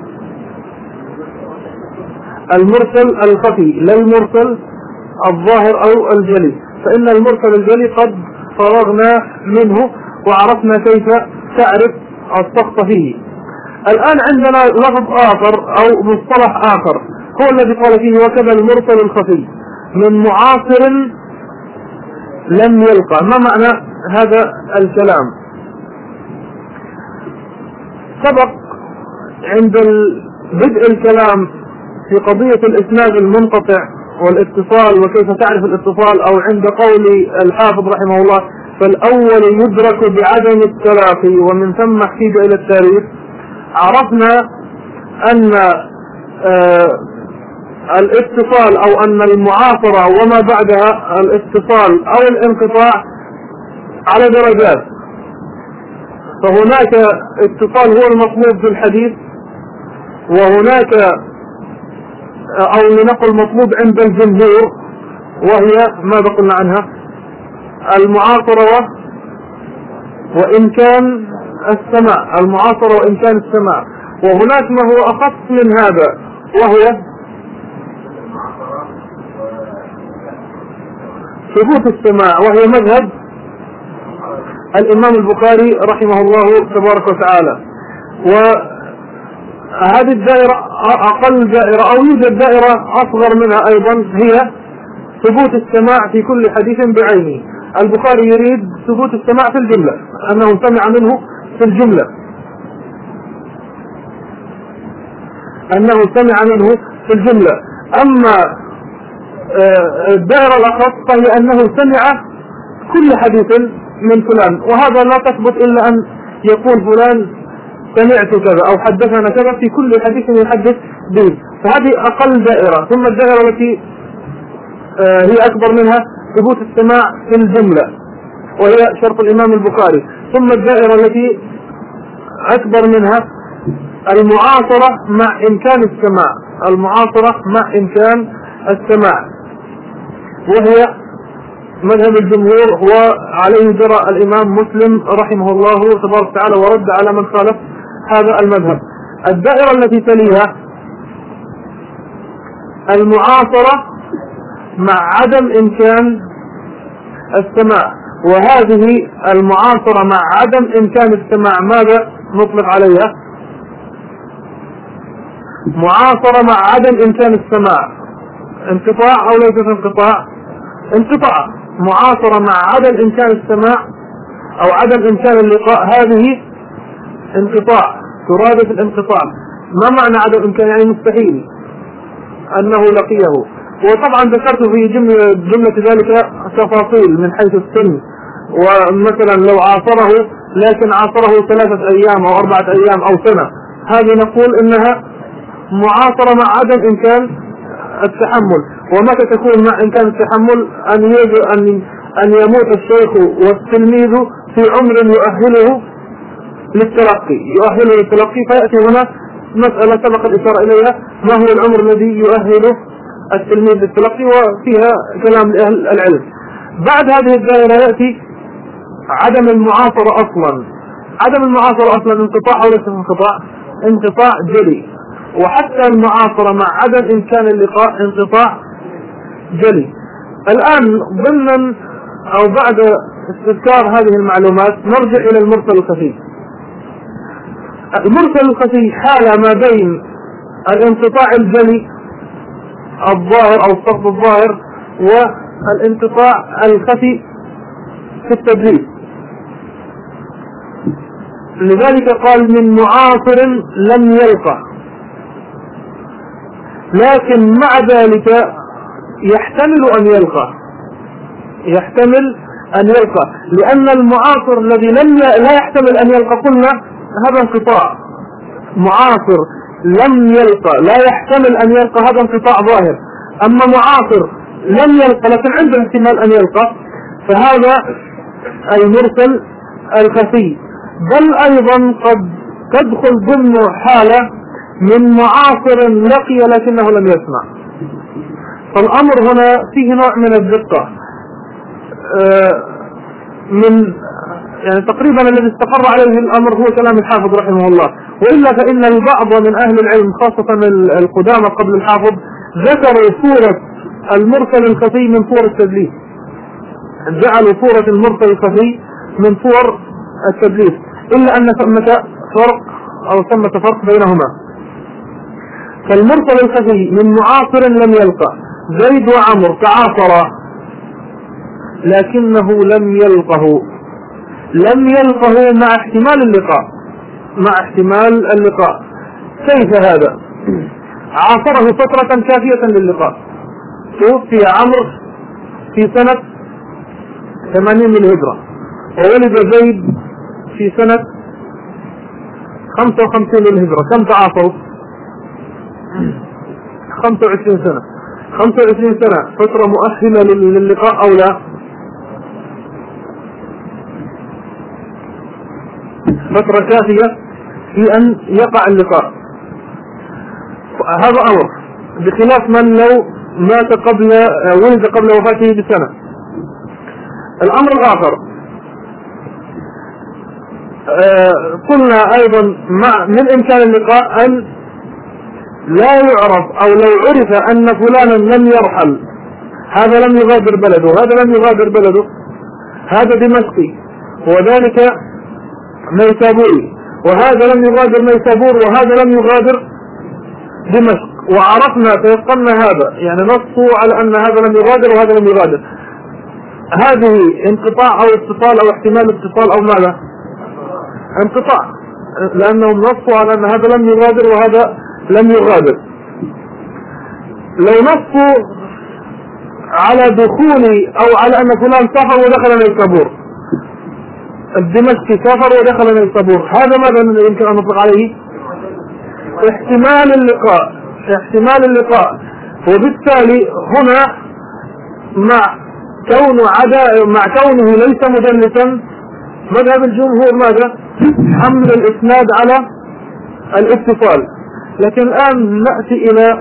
[SPEAKER 1] المرسل الخفي، لا المرسل الظاهر أو الجلي، فإن المرسل الجلي قد فرغنا منه وعرفنا كيف تعرف السقط فيه. الآن عندنا لفظ آخر أو مصطلح آخر هو الذي قال فيه وكذا المرسل الخفي من معاصر لم يلقى. ما معنى هذا الكلام؟ سبق عند بدء الكلام في قضية الإسناد المنقطع والاتصال وكيف تعرف الاتصال، أو عند قول الحافظ رحمه الله فالأول يدرك بعدم التلاقي ومن ثم احتاج إلى التاريخ. عرفنا أن الاتصال أو أن المعاصرة وما بعدها الاتصال أو الانقطاع على درجات، فهناك اتصال هو المطلوب في الحديث، وهناك أو لنقل مطلوب عند الجمهور وهي ماذا قلنا عنها؟ المعاصرة وإمكان السماع، المعاصرة وإمكان السماع. وهناك ما هو أخص من هذا وهو ثبوت السماع، وهي مذهب الإمام البخاري رحمه الله تبارك وتعالى. وهذه الدائرة أقل دائرة أو يوجد دائرة أصغر منها أيضا هي ثبوت السماع في كل حديث بعينه. البخاري يريد ثبوت السماع في الجملة، أنه سمع منه في الجملة، أنه سمع منه في الجملة. أما الدائرة الأخص فهي أنه سمع كل حديث من فلان، وهذا لا تثبت إلا أن يقول فلان سمعت كذا أو حدثنا كذا في كل حديث يحدث به. فهذه أقل دائرة. ثم الدائرة التي هي أكبر منها ثبوت السماع في الجملة وهي شرط الإمام البخاري. ثم الدائرة التي أكبر منها المعاصرة مع إمكان السماع، المعاصرة مع إمكان السماع، وهي مذهب الجمهور وعليه جرى الإمام مسلم رحمه الله تبارك وتعالى ورد على من خالف هذا المذهب. الدائرة التي تليها المعاصرة مع عدم إمكان السماع، وهذه المعاصرة مع عدم إمكان السماع ماذا نطلق عليها؟ معاصرة مع عدم إمكان السماع، انقطاع أو ليس انقطاع؟ انقطاع. معاصرة مع عدم إمكان السماع أو عدم إمكان اللقاء، هذه انقطاع، ترادف الانقطاع. ما معنى عدم إمكان؟ يعني مستحيل أنه لقيه. وطبعا ذكرت في جملة ذلك تفاصيل من حيث السن، ومثلا لو عاصره لكن عاصره 3 أيام أو 4 أيام أو سنة، هذه نقول إنها معاصرة مع عدم إمكان التحمل. ومتى تكون مع إمكان التحمل؟ أن يموت الشيخ والتلميذ في عمر يؤهله للتلقي، فيأتي هنا مسألة سبق الإشارة إليها، ما هو العمر الذي يؤهله التلميذ للتلقي، وفيها كلام لأهل العلم. بعد هذه الدائرة يأتي عدم المعاصرة أصلا. عدم المعاصرة أصلا انقطاع أو ليس انقطاع؟ انقطاع جلي. وحتى المعاصرة مع عدم إمكان اللقاء انقطاع جلي. الآن ضمن أو بعد استذكار هذه المعلومات نرجع إلى المرسل الخفي. المرسل الخفي حال ما بين الانقطاع الجلي الظاهر أو السقط الظاهر والانقطاع الخفي في التدليس. لذلك قال من معاصر لم يلقى، لكن مع ذلك يحتمل أن يلقى، لأن المعاصر الذي لا يحتمل أن يلقى قلنا هذا انقطاع. معاصر لم يلقى لا يحتمل أن يلقى، هذا انقطاع ظاهر. أما معاصر لم يلقى لكن عنده احتمال أن يلقى، فهذا المرسل الخفي. بل أيضا قد تدخل ضمن حالة من معاصر لقي لكنه لم يسمع. فالأمر هنا فيه نوع من الدقة، من يعني تقريبا الذي استقر عليه الأمر هو كلام الحافظ رحمه الله. وإلا فإن البعض من أهل العلم خاصة القدامى قبل الحافظ ذكروا صورة المرسل الخفي من صور التدليس، جعلوا صورة المرسل الخفي من صور التدليس، إلا أن ثمة فرق بينهما. فالمرسل الخفي من معاصر لم يلقى، زيد وعمر تعاصرا لكنه لم يلقه مع احتمال اللقاء. كيف هذا؟ عاصره فترة كافية للقاء. توفي عمرو في سنة 80 من الهجرة، وولد زيد في سنة 55 من الهجرة. كم تعاصروا؟ 25 سنة. 25 سنة فترة مؤهلة للقاء أو لا؟ فترة كافية في أن يقع اللقاء. هذا أمر، بخلاف من لو ولد قبل وفاته بسنة. الأمر الآخر قلنا أيضا من إمكان اللقاء أن لا يعرف، أو لو عرف أن فلانا لم يرحل، هذا لم يغادر بلده، هذا لم يغادر بلده، هذا دمشقي وذلك نيسابوري، وهذا لم يغادر نيسابور وهذا لم يغادر دمشق، وعرفنا تيقنا هذا، يعني نصوا على أن هذا لم يغادر وهذا لم يغادر، هذه انقطاع أو اتصال أو احتمال اتصال أو ماذا؟ انقطاع، لأنهم نصوا على أن هذا لم يغادر وهذا لم يغادر. لو نصوا على دخول أو على أن فلان سافر ودخل نيسابور، الدمشقي سافر ودخل نيسابور، هذا ماذا يمكن أن نطلق عليه؟ احتمال اللقاء. وبالتالي هنا مع كونه ليس مدلسا، مذهب الجمهور ماذا؟ حمل الإسناد على الاتصال. لكن الآن نأتي إلى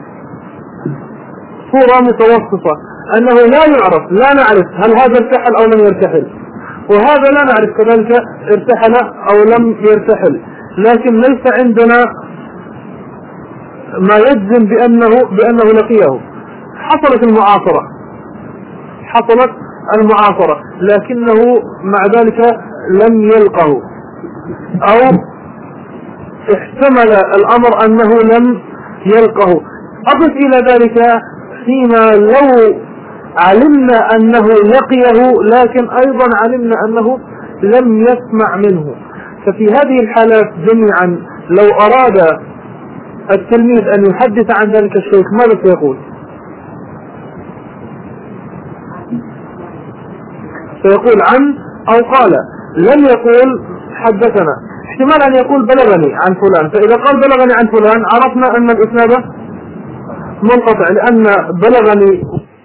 [SPEAKER 1] صورة متوسطة، أنه لا نعرف هل هذا ارتحل أو لم يرتحل، وهذا لا نعرف كذلك ارتحل أو لم يرتحل، لكن ليس عندنا ما يجزم بأنه لقيه. حصلت المعاصرة لكنه مع ذلك لم يلقه، أو احتمل الأمر أنه لم يلقه. أضف إلى ذلك فيما لو علمنا أنه لقيه لكن أيضا علمنا أنه لم يسمع منه. ففي هذه الحالات جميعا لو أراد التلميذ أن يحدث عن ذلك الشيخ ماذا سيقول؟ سيقول عن أو قال، لم يقول حدثنا. احتمال أن يقول بلغني عن فلان، فإذا قال بلغني عن فلان عرفنا أن الإسناد منقطع، لأن بلغني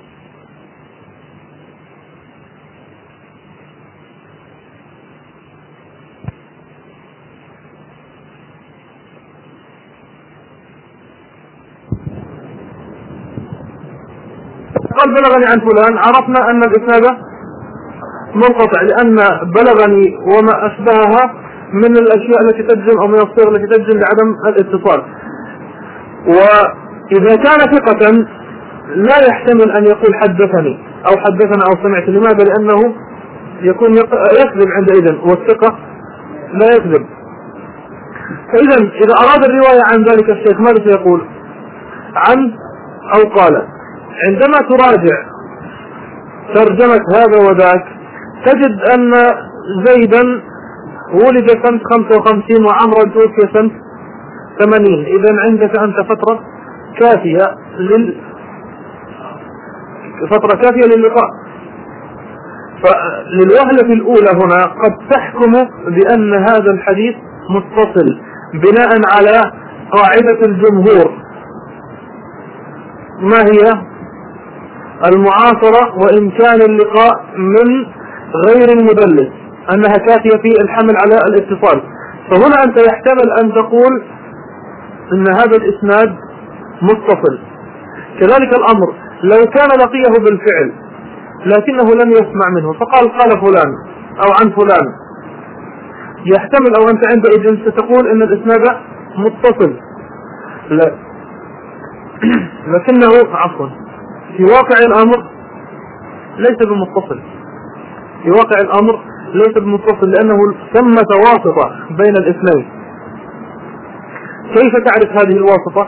[SPEAKER 1] عن فلان عرفنا أن الإسناد منقطع، لأن بلغني وما أشبهها من الأشياء التي تجزم أو من الصيغ التي تجزم لعدم الاتصال. وإذا كان ثقة لا يحتمل أن يقول حدثني أو حدثنا أو سمعت. لماذا؟ لأنه يكون يكذب عندئذ، والثقة لا يكذب. فإذا إذا أراد الرواية عن ذلك الشيخ ماذا سيقول؟ عن أو قال. عندما تراجع ترجمة هذا وذاك تجد أن زيدا ولد سنة 55 وعمرا توفي سنة 80. إذا عندك أنت فترة كافية للقاء. فللوهلة الأولى هنا قد تحكم بأن هذا الحديث متصل بناء على قاعدة الجمهور، ما هي؟ المعاصرة وإمكان اللقاء من غير المدلس، أنها كافية في الحمل على الاتصال. فهنا أنت يحتمل أن تقول أن هذا الإسناد متصل. كذلك الأمر لو كان لقيه بالفعل لكنه لم يسمع منه فقال فلان أو عن فلان، يحتمل أو أنت عندئذ ستقول أن الإسناد متصل، لكنه في واقع الأمر ليس بمتصل. في واقع الأمر ليس بمتصل لأنه ثمة واسطة بين الاثنين. كيف تعرف هذه الواسطة؟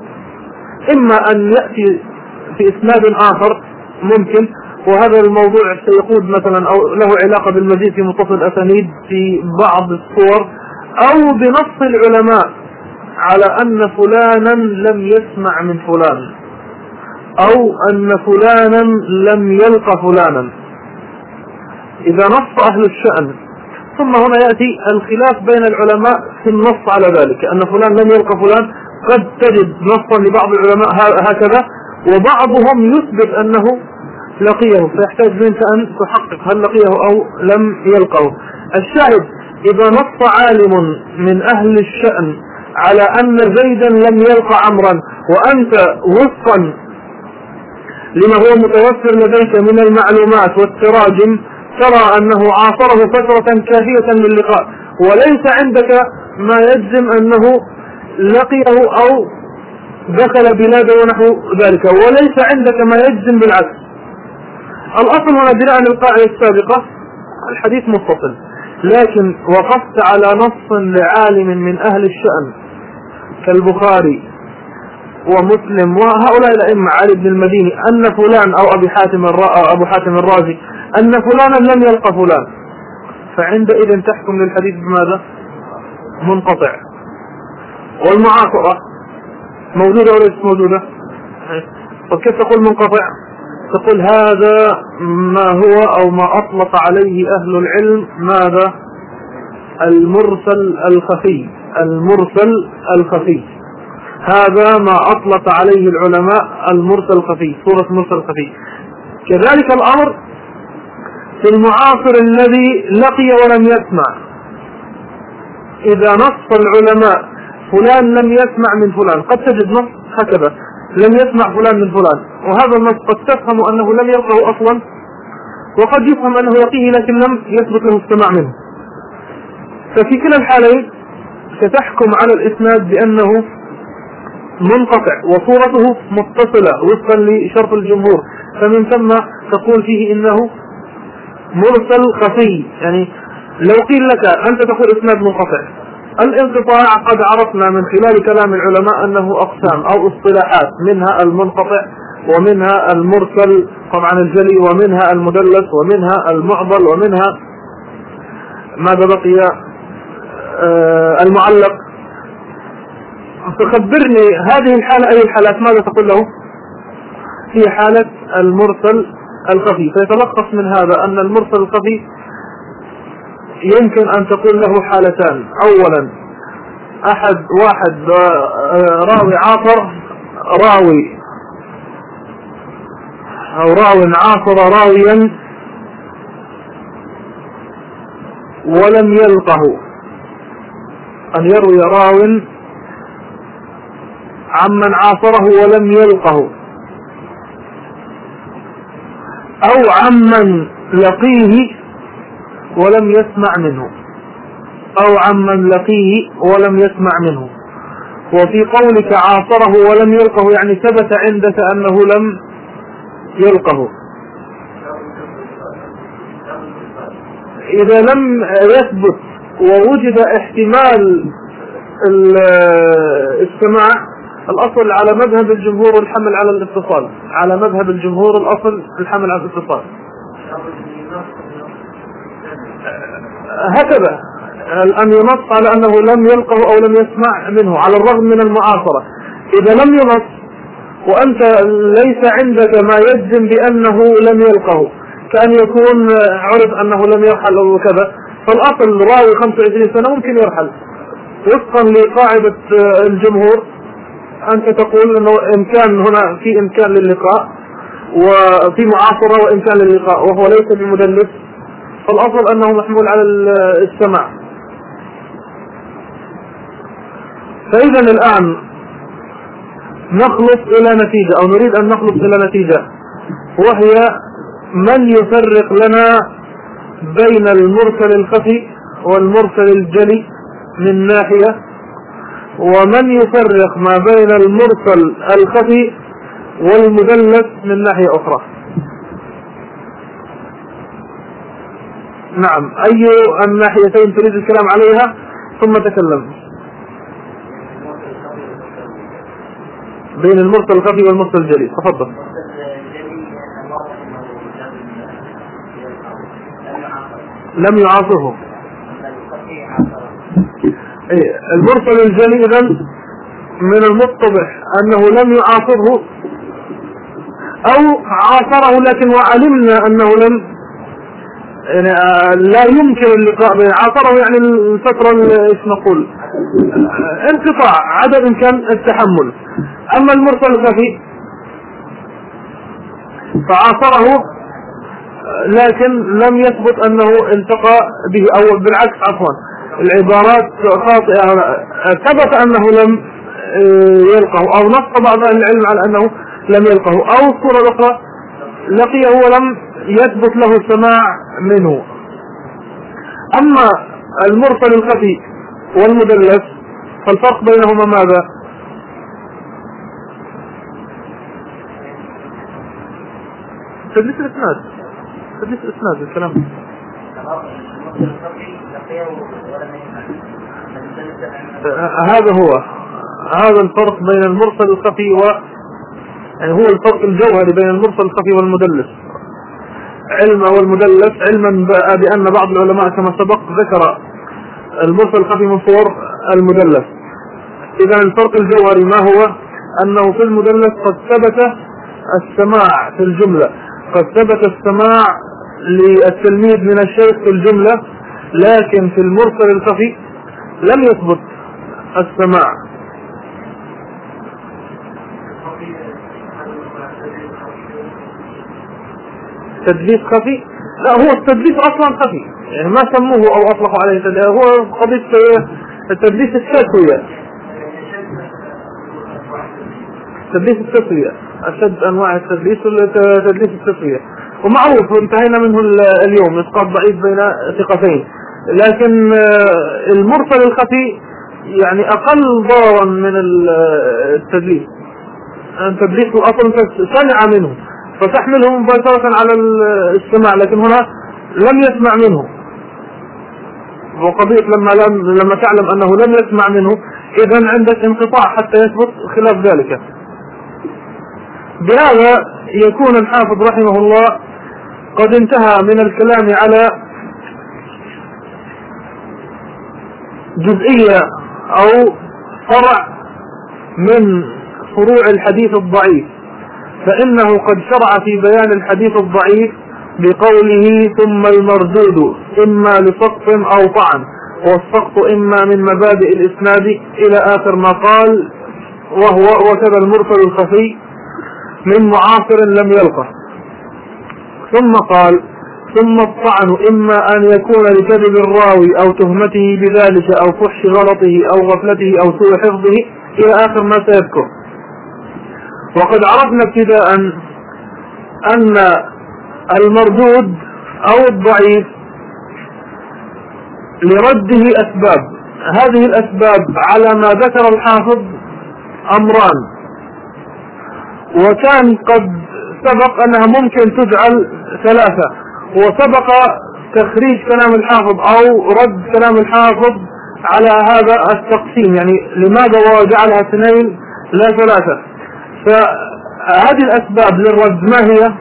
[SPEAKER 1] إما أن يأتي في إسناد آخر ممكن، وهذا الموضوع سيقود مثلا أو له علاقة بالمزيد في متصل أسانيد في بعض الصور، أو بنص العلماء على أن فلانا لم يسمع من فلان، أو أن فلانا لم يلقى فلانا. إذا نص أهل الشأن ثم هنا يأتي الخلاف بين العلماء في النص على ذلك، أن فلان لم يلقى فلان، قد تجد نصا لبعض العلماء هكذا، وبعضهم يثبت أنه لقيه، فيحتاج منك أن تحقق هل لقيه أو لم يلقه. الشاهد إذا نص عالم من أهل الشأن على أن زيدا لم يلقى عمرا، وأنت وفقا لما هو متوفر لديك من المعلومات والتراجم ترى أنه عاصره فترة كافية للقاء، وليس عندك ما يجزم أنه لقيه أو دخل بلاده ونحو ذلك، وليس عندك ما يجزم بالعكس. الأصل هنا بناء على القاعدة السابقة الحديث متصل، لكن وقفت على نص لعالم من أهل الشأن كالبخاري ومسلم وهؤلاء الأئمة، علي بن المديني، أن فلان أو أبو حاتم الرازي أن فلانا لم يلقى فلان، فعندئذ تحكم للحديث بماذا؟ منقطع. والمعاصرة موجودة ولا ليست موجودة؟ وكيف تقول منقطع؟ تقول هذا ما هو أو ما أطلق عليه أهل العلم ماذا؟ المرسل الخفي. المرسل الخفي هذا ما أطلق عليه العلماء المرسل الخفي، صورة مرسل الخفي. كذلك الأمر في المعاصر الذي لقي ولم يسمع، إذا نص العلماء فلان لم يسمع من فلان، قد تجد نص هكذا لم يسمع فلان من فلان، وهذا النص قد تفهم أنه لم يلقه أصلا، وقد يفهم أنه يقيه لكن لم يثبت له السماع منه. ففي كلا الحالين ستحكم على الإسناد بأنه منقطع وصورته متصلة وفقا لشرط الجمهور، فمن ثم تقول فيه إنه مرسل خفي. يعني لو قيل لك أنت تقول إسناد منقطع، الانقطاع قد عرفنا من خلال كلام العلماء أنه أقسام أو اصطلاحات، منها المنقطع ومنها المرسل طبعا الجلي ومنها المدلس ومنها المعضل ومنها ماذا بقي المعلق. فخبرني هذه الحالة أي الحالات ماذا تقول له؟ هي حالة المرسل الخفي. فيتلخص من هذا أن المرسل الخفي يمكن أن تقول له حالتان. أولا واحد راوي عاصر راوي أو راو عاصر راويا ولم يلقه، أن يروي راو عمن عاصره ولم يلقه، أو عمن لقيه ولم يسمع منه، أو عمن لقيه ولم يسمع منه. وفي قولك عاصره ولم يلقه يعني ثبت عندك أنه لم يلقه. إذا لم يثبت ووجد احتمال السماع الأصل على مذهب الجمهور الحمل على الاتصال، على مذهب الجمهور الأصل الحمل على الاتصال. هكذا أن ينص على أنه لم يلقه أو لم يسمع منه على الرغم من المعاصرة. إذا لم ينص وأنت ليس عندك ما يجزم بأنه لم يلقه، كأن يكون عرف أنه لم يرحل أو كذا، فالأصل راوي 25 سنة ممكن يرحل وفقا لقاعدة الجمهور. أنت تقول أنه إمكان هنا في إمكان للقاء وفي معاصرة وإمكان للقاء وهو ليس بمدلس، فالأصل أنه محمول على السماع. فإذا الآن نخلص إلى نتيجة أو نريد أن نخلص إلى نتيجة، وهي من يفرق لنا بين المرسل الخفي والمرسل الجلي من ناحية، ومن يفرق ما بين المرسل الخفي والمدلس من ناحية أخرى. نعم، أي الناحيتين تريد الكلام عليها ثم تكلم. بين المرسل الخفي والمرسل الجلي، تفضل. لم يعاصره. المرسل الجلي إذن من المتضح أنه لم يعاصره أو عاصره لكن وعلمنا أنه لم يعني لا يمكن اللقاء بين عاصره، يعني الفترة ايش نقول انقطاع عدم إمكان التحمل. أما المرسل الخفي فعاصره لكن لم يثبت أنه التقى به، أو بالعكس عفوا العبارات خاطئة، ثبت أنه لم يلقه، أو نص بعض أهل العلم على أنه لم يلقه، أو الصورة الأخرى لقيه ولم يثبت له السماع منه. أما المرسل الخفي والمدلس فالفرق بينهما ماذا؟ تدليس الإسناد، تدليس الإسناد الكلام. هذا الفرق بين المرسل الخفي يعني هو الفرق الجوهري بين المرسل الخفي والمدلس. والمدلس علما بأن بعض العلماء كما سبق ذكر المرسل الخفي من صور المدلس. إذا الفرق الجوهري ما هو؟ أنه في المدلس قد ثبت السماع في الجملة، قد ثبت السماع للتلميذ من الشيخ في الجملة، لكن في المرسل الخفي لم يثبت السماع. تدليس خفي؟ لا، هو التدليس أصلا خفي، يعني ما سموه أو أطلقوا عليه تدليس، هو قضية التدليس التسوية، تدليس التسوية، أشد أنواع التدليس تدليس التسوية، ومعروف انتهينا منه اليوم، إسقاط ضعيف بين ثقتين. لكن المرسل الخفي يعني أقل ضررا من التدليس، التدليس الأصل سمع منه فتحمله مباشرة على السماع، لكن هنا لم يسمع منه، وقضية لما تعلم أنه لم يسمع منه إذن عندك انقطاع حتى يثبت خلاف ذلك. بهذا يكون الحافظ رحمه الله قد انتهى من الكلام على جزئية أو فرع من فروع الحديث الضعيف، فإنه قد شرع في بيان الحديث الضعيف بقوله ثم المردود إما لسقط أو طعن، والسقط إما من مبادئ الإسناد إلى آخر ما قال، وكذا المرسل الخفي من معاصر لم يلقه. ثم قال ثم الطعن إما أن يكون لكذب الراوي أو تهمته بذلك أو فحش غلطه أو غفلته أو سوء حفظه إلى آخر ما سيذكر. وقد عرفنا ابتداء أن المردود أو الضعيف لرده أسباب، هذه الأسباب على ما ذكر الحافظ أمران، وكان قد سبق أنها ممكن تجعل ثلاثة، وسبق تخريج كلام الحافظ أو رد كلام الحافظ على هذا التقسيم، يعني لماذا جعلها اثنين؟ لا ثلاثة. فهذه الأسباب للرد ما هي؟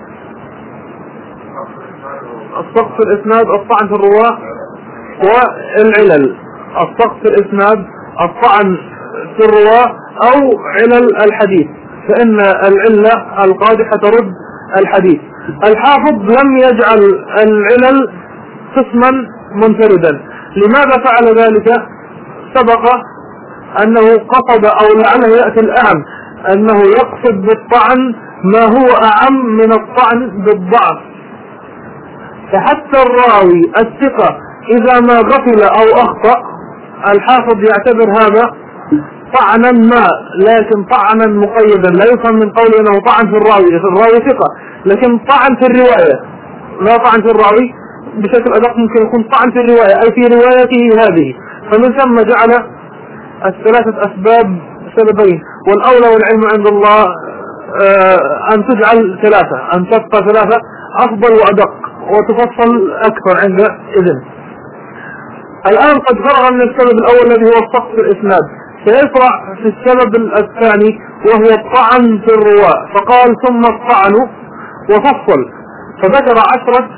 [SPEAKER 1] السقط في الإسناد، الطعن في الرواة، والعلل. السقط في الإسناد، الطعن في الرواة، أو علل الحديث، فإن العلة القادحة ترد الحديث. الحافظ لم يجعل العلل قسما منفردا. لماذا فعل ذلك؟ سبق أنه قصد، أو لعله يأتي الأعم، أنه يقصد بالطعن ما هو أعم من الطعن بالضعف. فحتى الراوي الثقة إذا ما غفل أو أخطأ الحافظ يعتبر هذا طعنا ما، لكن طعنا مقيدا، لا يفهم من قوله أنه طعن في الراوي ثقة، لكن طعن في الرواية، لا طعن في الراوي بشكل أدق، ممكن يكون طعن في الرواية أي في روايته هذه. فمن ثم جعل الثلاثة أسباب سببين، والأولى والعلم عند الله أن تجعل ثلاثة، أن تبقى ثلاثة أفضل وأدق وتفصل أكثر عند إذن. الآن قد فرغ من السبب الأول الذي هو السقط في الإسناد، سيشرع في السبب الثاني وهو الطعن في الرواة. فقال ثم الطعن وفصل، فذكر 10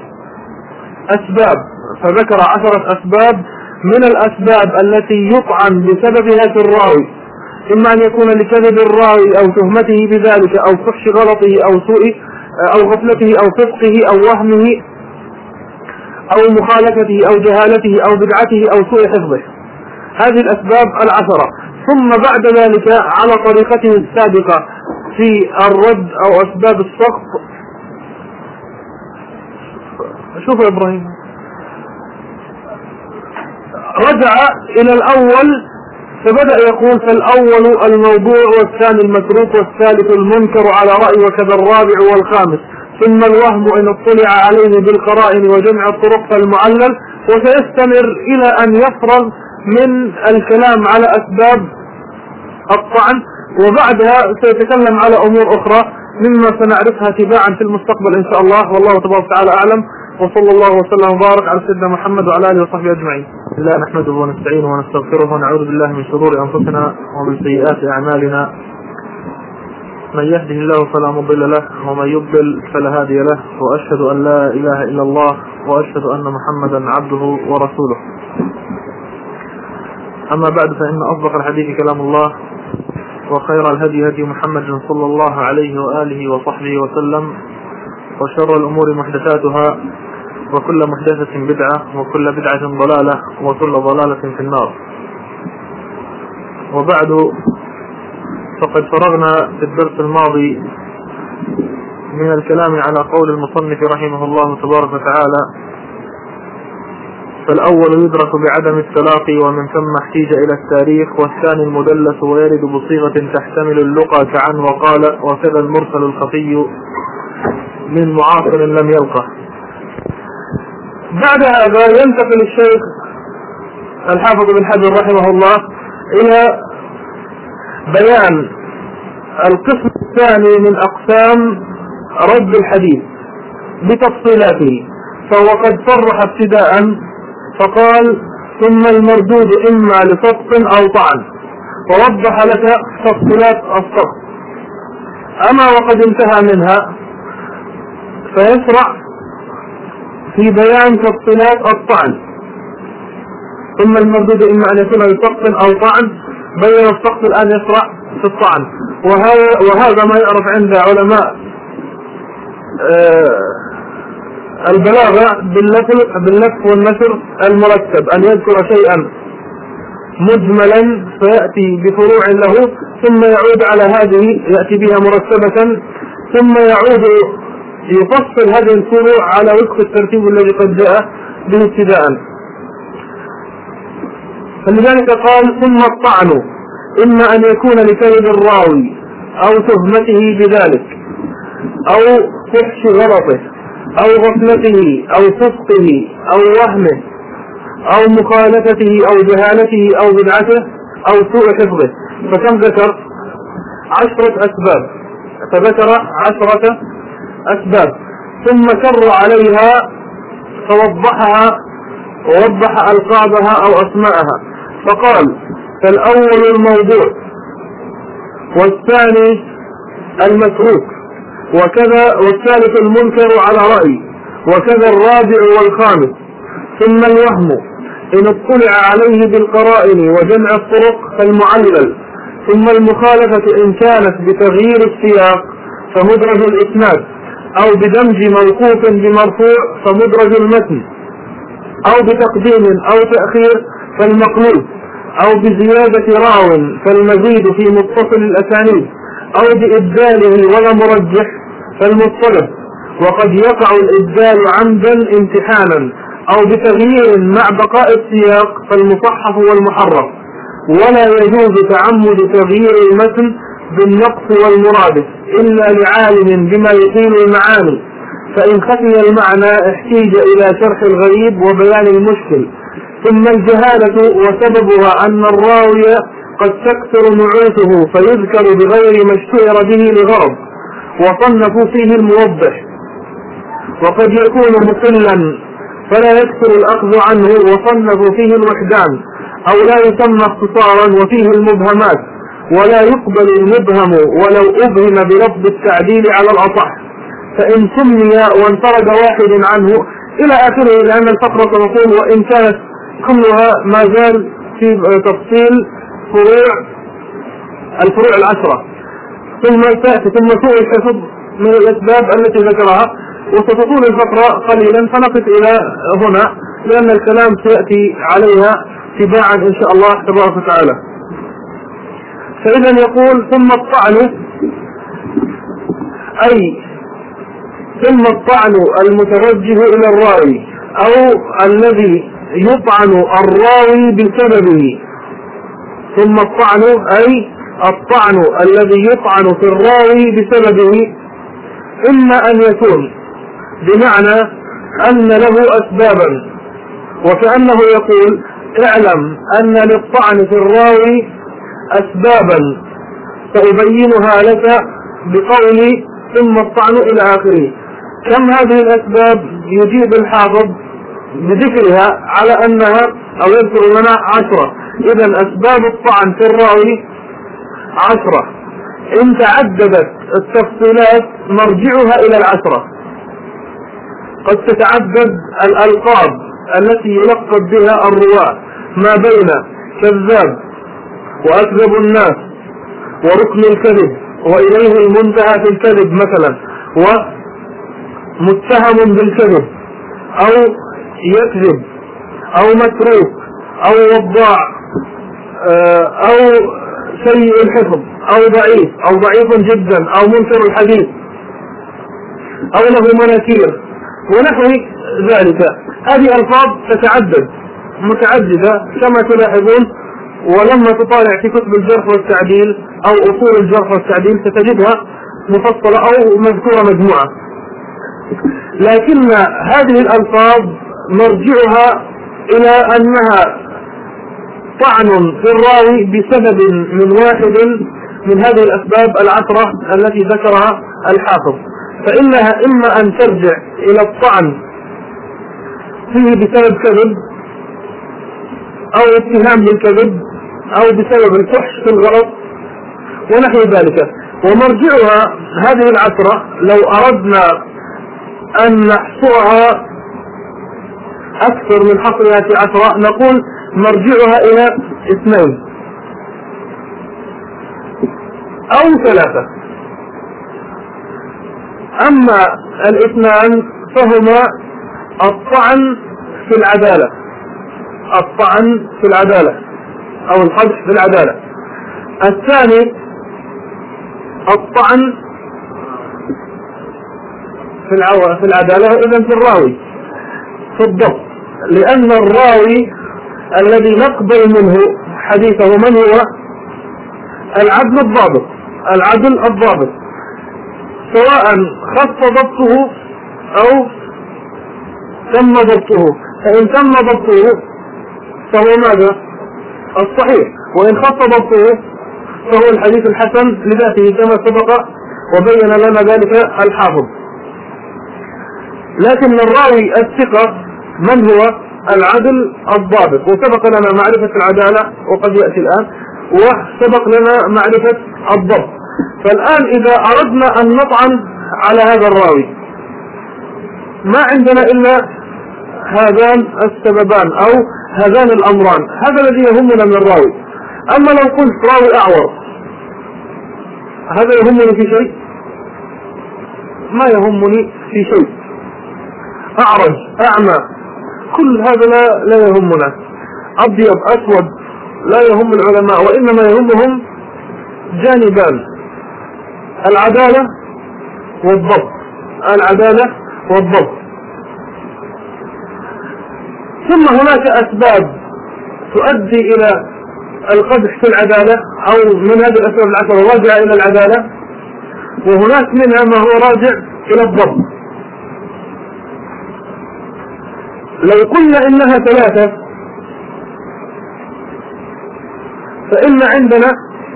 [SPEAKER 1] أسباب من الأسباب التي يطعن بسببها في الراوي، إما أن يكون لكذب الراوي أو تهمته بذلك أو فحش غلطه أو سوء أو غفلته أو فسقه أو وهمه أو مخالفته أو جهالته أو بدعته أو سوء حفظه. هذه الأسباب 10. ثم بعد ذلك على طريقته السابقة في الرد أو أسباب السقط. شوف يا إبراهيم، رجع إلى الأول فبدأ يقول: فالأول الموضوع، والثاني المتروك، والثالث المنكر على رأي، وكذا الرابع والخامس، ثم الوهم إن اطلع عليه بالقرائن وجمع الطرق فالمعلل. وسيستمر إلى أن يفرغ من الكلام على أسباب الطعن، وبعدها سيتكلم على أمور أخرى مما سنعرفها تباعا في المستقبل إن شاء الله. والله تبارك وتعالى أعلم، وصلى الله وسلم وبارك على سيدنا محمد وعلى آله وصحبه أجمعين. لا نحمده ونستعينه ونستغفره ونعوذ بالله من شرور أنفسنا ومن سيئات أعمالنا. من يهده الله فلا مضل له، ومن يضلل فلا هادي له، وأشهد أن لا إله إلا الله، وأشهد أن محمدا عبده ورسوله. أما بعد، فإن أصدق الحديث كلام الله، وخير الهدي هدي محمد صلى الله عليه وآله وصحبه وسلم، وشر الأمور محدثاتها، وكل محدثة بدعة، وكل بدعة ضلالة، وكل ضلالة في النار. وبعد، فقد فرغنا في الدرس الماضي من الكلام على قول المصنف رحمه الله تبارك وتعالى: فالأول يدرك بعدم التلاقي ومن ثم احتيج إلى التاريخ، والثاني المدلس ويرد بصيغة تحتمل اللقى كعن وقال، وكذا المرسل الخفي من معاصر لم يلقه. بعد هذا ينتقل الشيخ الحافظ بن حجر رحمه الله إلى بيان القسم الثاني من أقسام رد الحديث بتفصيلاته. فهو قد صرح ابتداء فقال: ثم المردود إما لسقط أو طعن، ووضح لك تفصيلات السقط. أما وقد انتهى منها فيشرع في بيان تفصيلات الطعن. ثم المردود إما أن يكون لسقط أو طعن، بين السقط الآن يشرع في الطعن. وهذا ما يعرف عند علماء البلاغة باللف والنشر المرتب، أن يذكر شيئا مجملا فيأتي بفروع له، ثم يعود على هذه يأتي بها مرتبة، ثم يعود يفصل هذه الفروع على وفق الترتيب الذي قد جاء به ابتداء. فلذلك قال: ثم الطعن إما أن يكون لكذب الراوي أو تهمته بذلك أو فحش غلطه أو غفلته أو فسقه أو وهمه أو مخالفته أو جهالته أو بدعته أو سوء حفظه. فكم ذكر؟ 10 أسباب. فذكر 10 أسباب، ثم كر عليها فوضحها ووضح ألقابها أو أسماءها. فقال: فالأول الموضوع، والثاني المتروك، وكذا والثالث المنكر على رأي، وكذا الرابع والخامس. ثم الوهم إن اطلع عليه بالقرائن وجمع الطرق فالمعلل. ثم المخالفة إن كانت بتغيير السياق فمدرج الإسناد، أو بدمج موقوف بمرفوع فمدرج المتن، أو بتقديم أو تأخير فالمقلوب، أو بزيادة راو فالمزيد في متصل الأسانيد، أو بإبداله ولا مرجح فالمضطرب. وقد يقع الإبدال عمدا امتحانا، أو بتغيير مع بقاء السياق فالمصحف والمحرف. ولا يجوز تعمد تغيير المتن بالنقص والمرادف إلا لعالم بما يحيل المعاني، فإن خفي المعنى احتيج إلى شرح الغريب وبيان المشكل. ثم الجهالة وسببها أن الراوي قد تكثر نعوته فيذكر بغير ما اشتهر به لغرض وصنفوا فيه الموضح، وقد يكون مسلا فلا يكثر الأخذ عنه وصنفوا فيه الوحدان، أو لا يسمى اختصارا وفيه المبهمات، ولا يقبل المبهم ولو أبهم بلفظ التعديل على الأصح، فإن سمي وانفرد واحد عنه إلى آخره، لأن الفقرة تقول وإن كانت كلها ما زال في تفصيل الفروع العشرة. ثم سوء الحفظ من الأسباب التي ذكرها، وستطول الفقرة قليلا فنقف إلى هنا لأن الكلام سيأتي عليها تباعا إن شاء الله تبارك وتعالى. فإذا يقول ثم الطعن، أي ثم الطعن المتوجه إلى الراوي أو الذي يطعن الراوي بسببه. ثم الطعن أي الطعن الذي يطعن في الراوي بسببه، إما أن يكون بمعنى أن له أسبابا، وكأنه يقول اعلم أن للطعن في الراوي أسبابا سأبينها لك بقولي ثم الطعن إلى آخره. كم هذه الأسباب؟ يجيب الحافظ بذكرها على أنها أو يذكر لنا 10. إذن أسباب الطعن في الراوي 10، إن تعددت التفصيلات مرجعها إلى 10. قد تتعدد الألقاب التي يلقب بها الرواة ما بين كذاب وأكذب الناس وركن الكذب وإليه المنتهى في الكذب مثلا، ومتهم بالكذب أو يكذب أو متروك أو وضاع أو سيء الحفظ أو ضعيف جدا أو منكر الحديث أو له مناكير ونحو ذلك. هذه ألفاظ تتعدد متعددة كما تلاحظون، ولما تطالع في كتب الجرح والتعديل أو أصول الجرح والتعديل ستجدها مفصلة أو مذكورة مجموعة. لكن هذه الألفاظ مرجعها إلى أنها طعن في الراوي بسبب من واحد من هذه الأسباب 10 التي ذكرها الحافظ، فإنها إما أن ترجع إلى الطعن فيه بسبب كذب أو اتهام بالكذب أو بسبب الفحش في الغلط ونحو ذلك. ومرجعها هذه 10 لو أردنا أن نحصرها أكثر من حصرها في 10 نقول مرجعها إلى 2 أو 3. أما 2 فهما الطعن في العدالة أو القدح في العدالة. الثاني الطعن في العدالة إذن في الراوي في الضبط، لأن الراوي الذي نقبل منه حديثه من هو؟ العدل الضابط، سواء خف ضبطه أو تم ضبطه. فإن تم ضبطه فهو ماذا؟ الصحيح، وإن خف ضبطه فهو الحديث الحسن لذاته كما سبق وبين لنا ذلك الحافظ. لكن الراوي الثقة من هو؟ العدل الضابط، وسبق لنا معرفة العدالة وقد يأتي الآن. وسبق لنا معرفة الضبط. فالآن إذا أردنا أن نطعن على هذا الراوي ما عندنا إلا هذان السببان أو هذان الأمران، هذا الذي يهمنا من الراوي. أما لو قلت راوي أعور، هذا يهمني في شيء؟ ما يهمني في شيء. أعرج، أعمى، كل هذا لا يهمنا. أبيض، أسود، لا يهم العلماء، وإنما يهمهم جانبان: العدالة والضبط. العدالة والضبط. ثم هناك أسباب تؤدي إلى القدح في العدالة، أو من هذه الأسباب العشرة راجعة إلى العدالة، وهناك منها ما هو راجع إلى الضبط. لو قلنا إنها ثلاثة فإن عندنا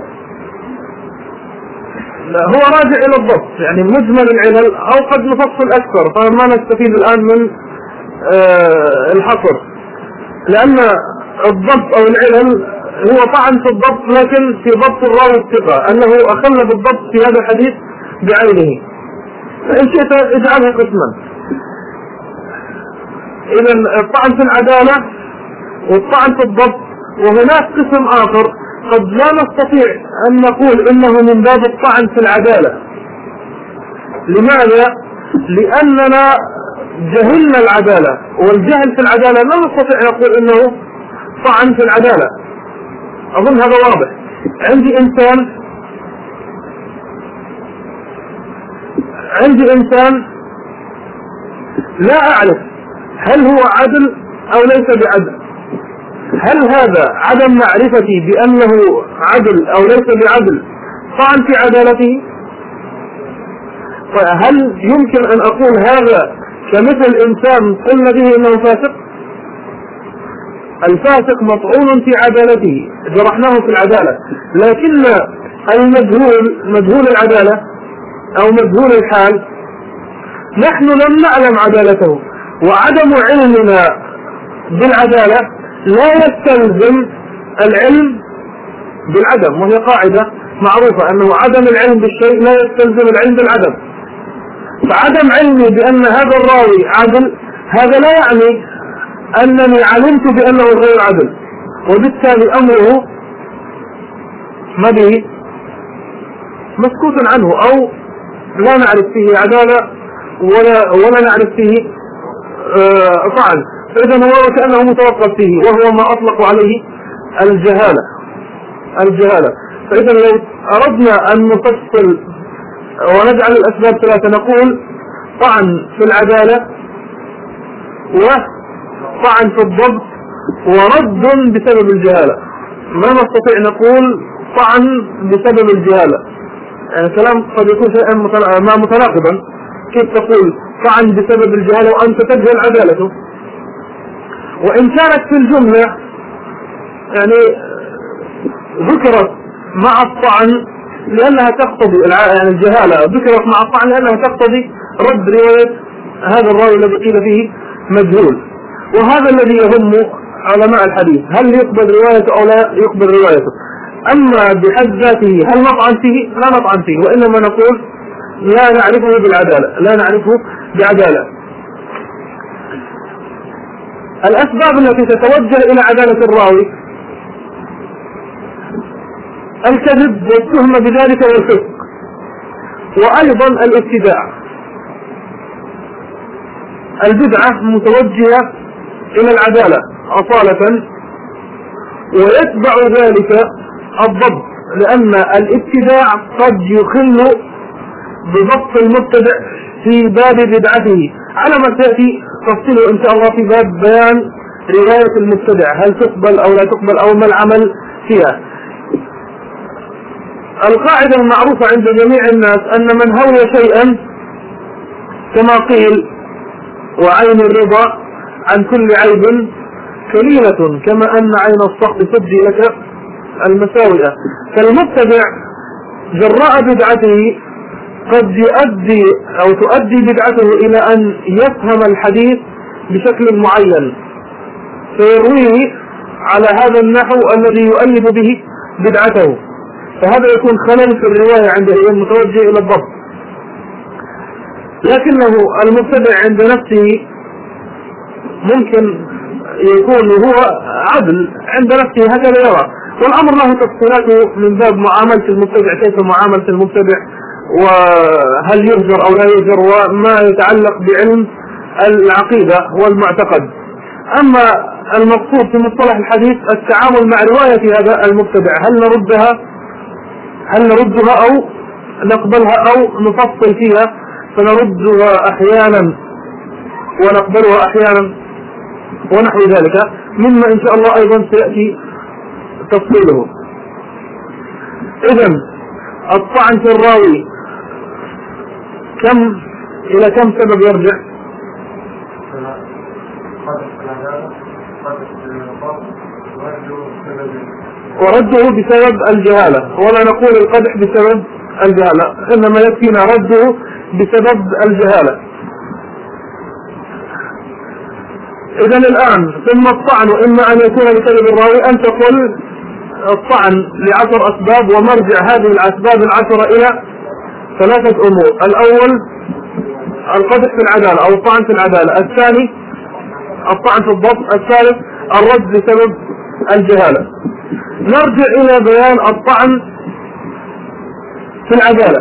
[SPEAKER 1] هو راجع إلى الضبط، يعني مجمل العلل، أو قد نفصل أكثر، فما نستفيد الآن من الحصر، لأن الضبط أو العلل هو طعن في الضبط، لكن في ضبط الراوي الثقة أنه أخل بالضبط في هذا الحديث بعينه. فإن شئت اجعله قسما. إذا الطعن في العدالة والطعن في الضبط، وهناك قسم آخر قد لا نستطيع أن نقول إنه من باب الطعن في العدالة. لماذا؟ لأننا جهلنا العدالة، والجهل في العدالة لا نستطيع نقول إنه طعن في العدالة. أظن هذا واضح. عندي إنسان لا أعرف هل هو عدل أو ليس بعدل. هل هذا عدم معرفتي بأنه عدل أو ليس بعدل طعن في عدالته؟ هل يمكن أن أقول هذا كمثل إنسان قلنا به إنه فاسق؟ الفاسق مطعون في عدالته، جرحناه في العدالة، لكن مجهول العدالة أو مجهول الحال نحن لم نعلم عدالته، وعدم علمنا بالعدالة لا يستلزم العلم بالعدم، وهي قاعدة معروفة أنه عدم العلم بالشيء لا يستلزم العلم بالعدم. فعدم علمي بأن هذا الراوي عدل هذا لا يعني أنني علمت بأنه غير عدل، وبالتالي أمره ما به مسكوت عنه، أو لا نعرف فيه عدالة ولا نعرف فيه طعن، فإذا هو كأنه متوقف فيه، وهو ما أطلق عليه الجهالة. فإذا لو أردنا أن نفصل ونجعل الأسباب ثلاثة نقول طعن في العدالة، وطعن في الضبط، ورد بسبب الجهالة. ما نستطيع نقول طعن بسبب الجهالة، يعني كلام قد يكون شيئا ما متناقضا. كيف تقول طعن بسبب الجهالة وأنت تجهل عدالته؟ وإن كانت في الجملة يعني ذكرت مع الطعن لأنها تقتضي، يعني الجهالة ذكرت مع الطعن لأنها تقتضي رد رواية هذا الراوي الذي قيل فيه مجهول. وهذا الذي يهم علماء الحديث، هل يقبل روايته أو لا يقبل روايته. أما بحد ذاته هل نطعن فيه؟ لا نطعن فيه، وإنما نقول لا نعرفه بعدالة. الأسباب التي تتوجه إلى عدالة الراوي: الكذب والتهمة بذلك والفسق، وأيضا الابتداع. البدعة متوجهة إلى العدالة أصالة، ويتبع ذلك الضبط، لأن الابتداع قد يخل بضبط المبتدع في باب بدعته، على ما تأتي تفصيله إن شاء الله في باب بيان رواية المبتدع، هل تقبل أو لا تقبل أو ما العمل فيها. القاعدة المعروفة عند جميع الناس أن من هوي شيئا كما قيل: وعين الرضا عن كل عيب كليلة، كما أن عين الصخب تبدي لك المساوئة. فالمبتدع جراء بدعته قد يؤدي أو تؤدي بدعته إلى أن يفهم الحديث بشكل معين، فيرويه على هذا النحو الذي يؤيد به بدعته، فهذا يكون خلل في الرواية عنده متوجه إلى الضبط. لكنه المبتدع عند نفسه ممكن يكون هو عدل عند نفسه هكذا يرى، والأمر له تفصيلاته من باب معاملة المبتدع، كيف معاملة المبتدع، وهل يهجر أو لا يهجر، وما يتعلق بعلم العقيدة والمعتقد. أما المقصود في مصطلح الحديث التعامل مع رواية هذا المبتدع، هل نردها أو نقبلها أو نفصل فيها، فنردها أحيانا ونقبلها أحيانا ونحو ذلك، مما إن شاء الله أيضا سيأتي تفصيله. إذن الطعن في الراوي إلى كم سبب يرجع؟ ورده بسبب الجهالة، ولا نقول القدح بسبب الجهالة، إنما يكفينا رده بسبب الجهالة. إذن الآن ثم الطعن إما أن يكون بسبب الراوي، أن تقول الطعن ل10 أسباب، ومرجع هذه الأسباب 10 إلى 3 أمور: الأول القدح في العدالة أو الطعن في العدالة، الثاني الطعن في الضبط، الثالث الرد بسبب الجهالة. نرجع إلى بيان الطعن في العدالة.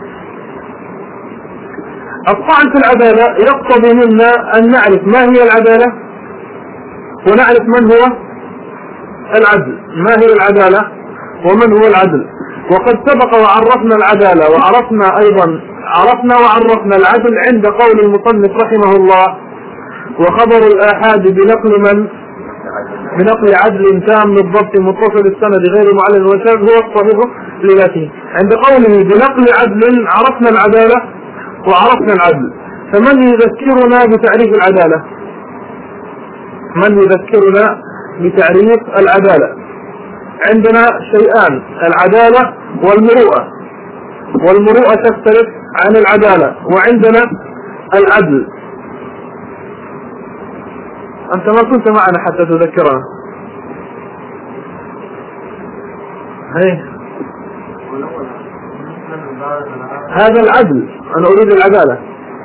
[SPEAKER 1] الطعن في العدالة يقتضي منا أن نعرف ما هي العدالة، ونعرف من هو العدل، ما هي العدالة ومن هو العدل. وقد سبق وعرفنا العدالة، عرفنا وعرفنا العدل عند قول المصنف رحمه الله: وخبر الآحاد بنقل عدل تام بالضبط متصل السند غير معلل وشاذ هو الصحيح لذاته. عند قوله بنقل عدل عرفنا العدالة وعرفنا العدل. فمن يذكرنا بتعريف العدالة؟ من يذكرنا بتعريف العدالة؟ عندنا شيئان: العدالة والمروءة تختلف عن العدالة، وعندنا العدل. أنت ما كنت معنا حتى تذكرنا. هذا العدل، أنا أريد العدالة.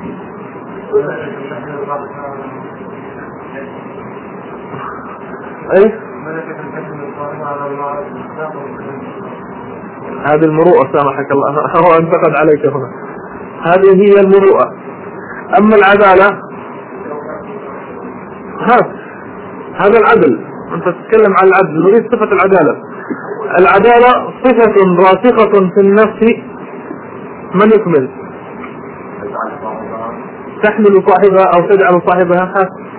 [SPEAKER 1] هذه المروءة، سامحك الله، هو انتقد عليك هنا. هذه هي المروءة. أما العدالة هذا العدل، أنت تتكلم عن العدل، نريد صفة العدالة. العدالة صفة راسخة في النفس، من يكمل؟ تحمل صاحبها أو تجعل صاحبها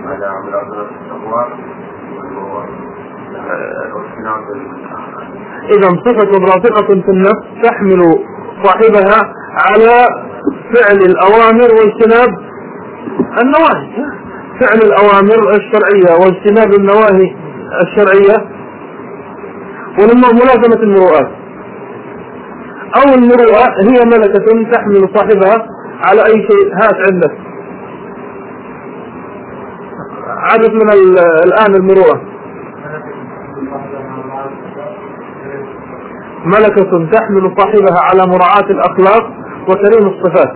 [SPEAKER 1] إذا صفة راسخة في النفس تحمل صاحبها على فعل الأوامر واجتناب النواهي، فعل الأوامر الشرعية واجتناب النواهي الشرعية، ولما ملازمة المروءات. أو المروءة هي ملكة تحمل صاحبها على أي شيء. هات عندك عدد من الآن المروءة: ملكة تحمل صاحبها على مراعاة الأخلاق وكريم الصفات.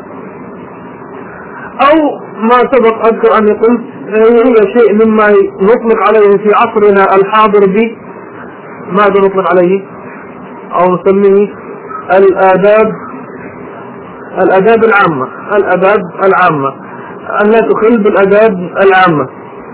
[SPEAKER 1] أو ما سبق أذكر أن يقول هي شيء مما نطلق عليه في عصرنا الحاضر ماذا نطلق عليه أو نسميه الآداب العامة، أن لا تخل بالآداب العامة،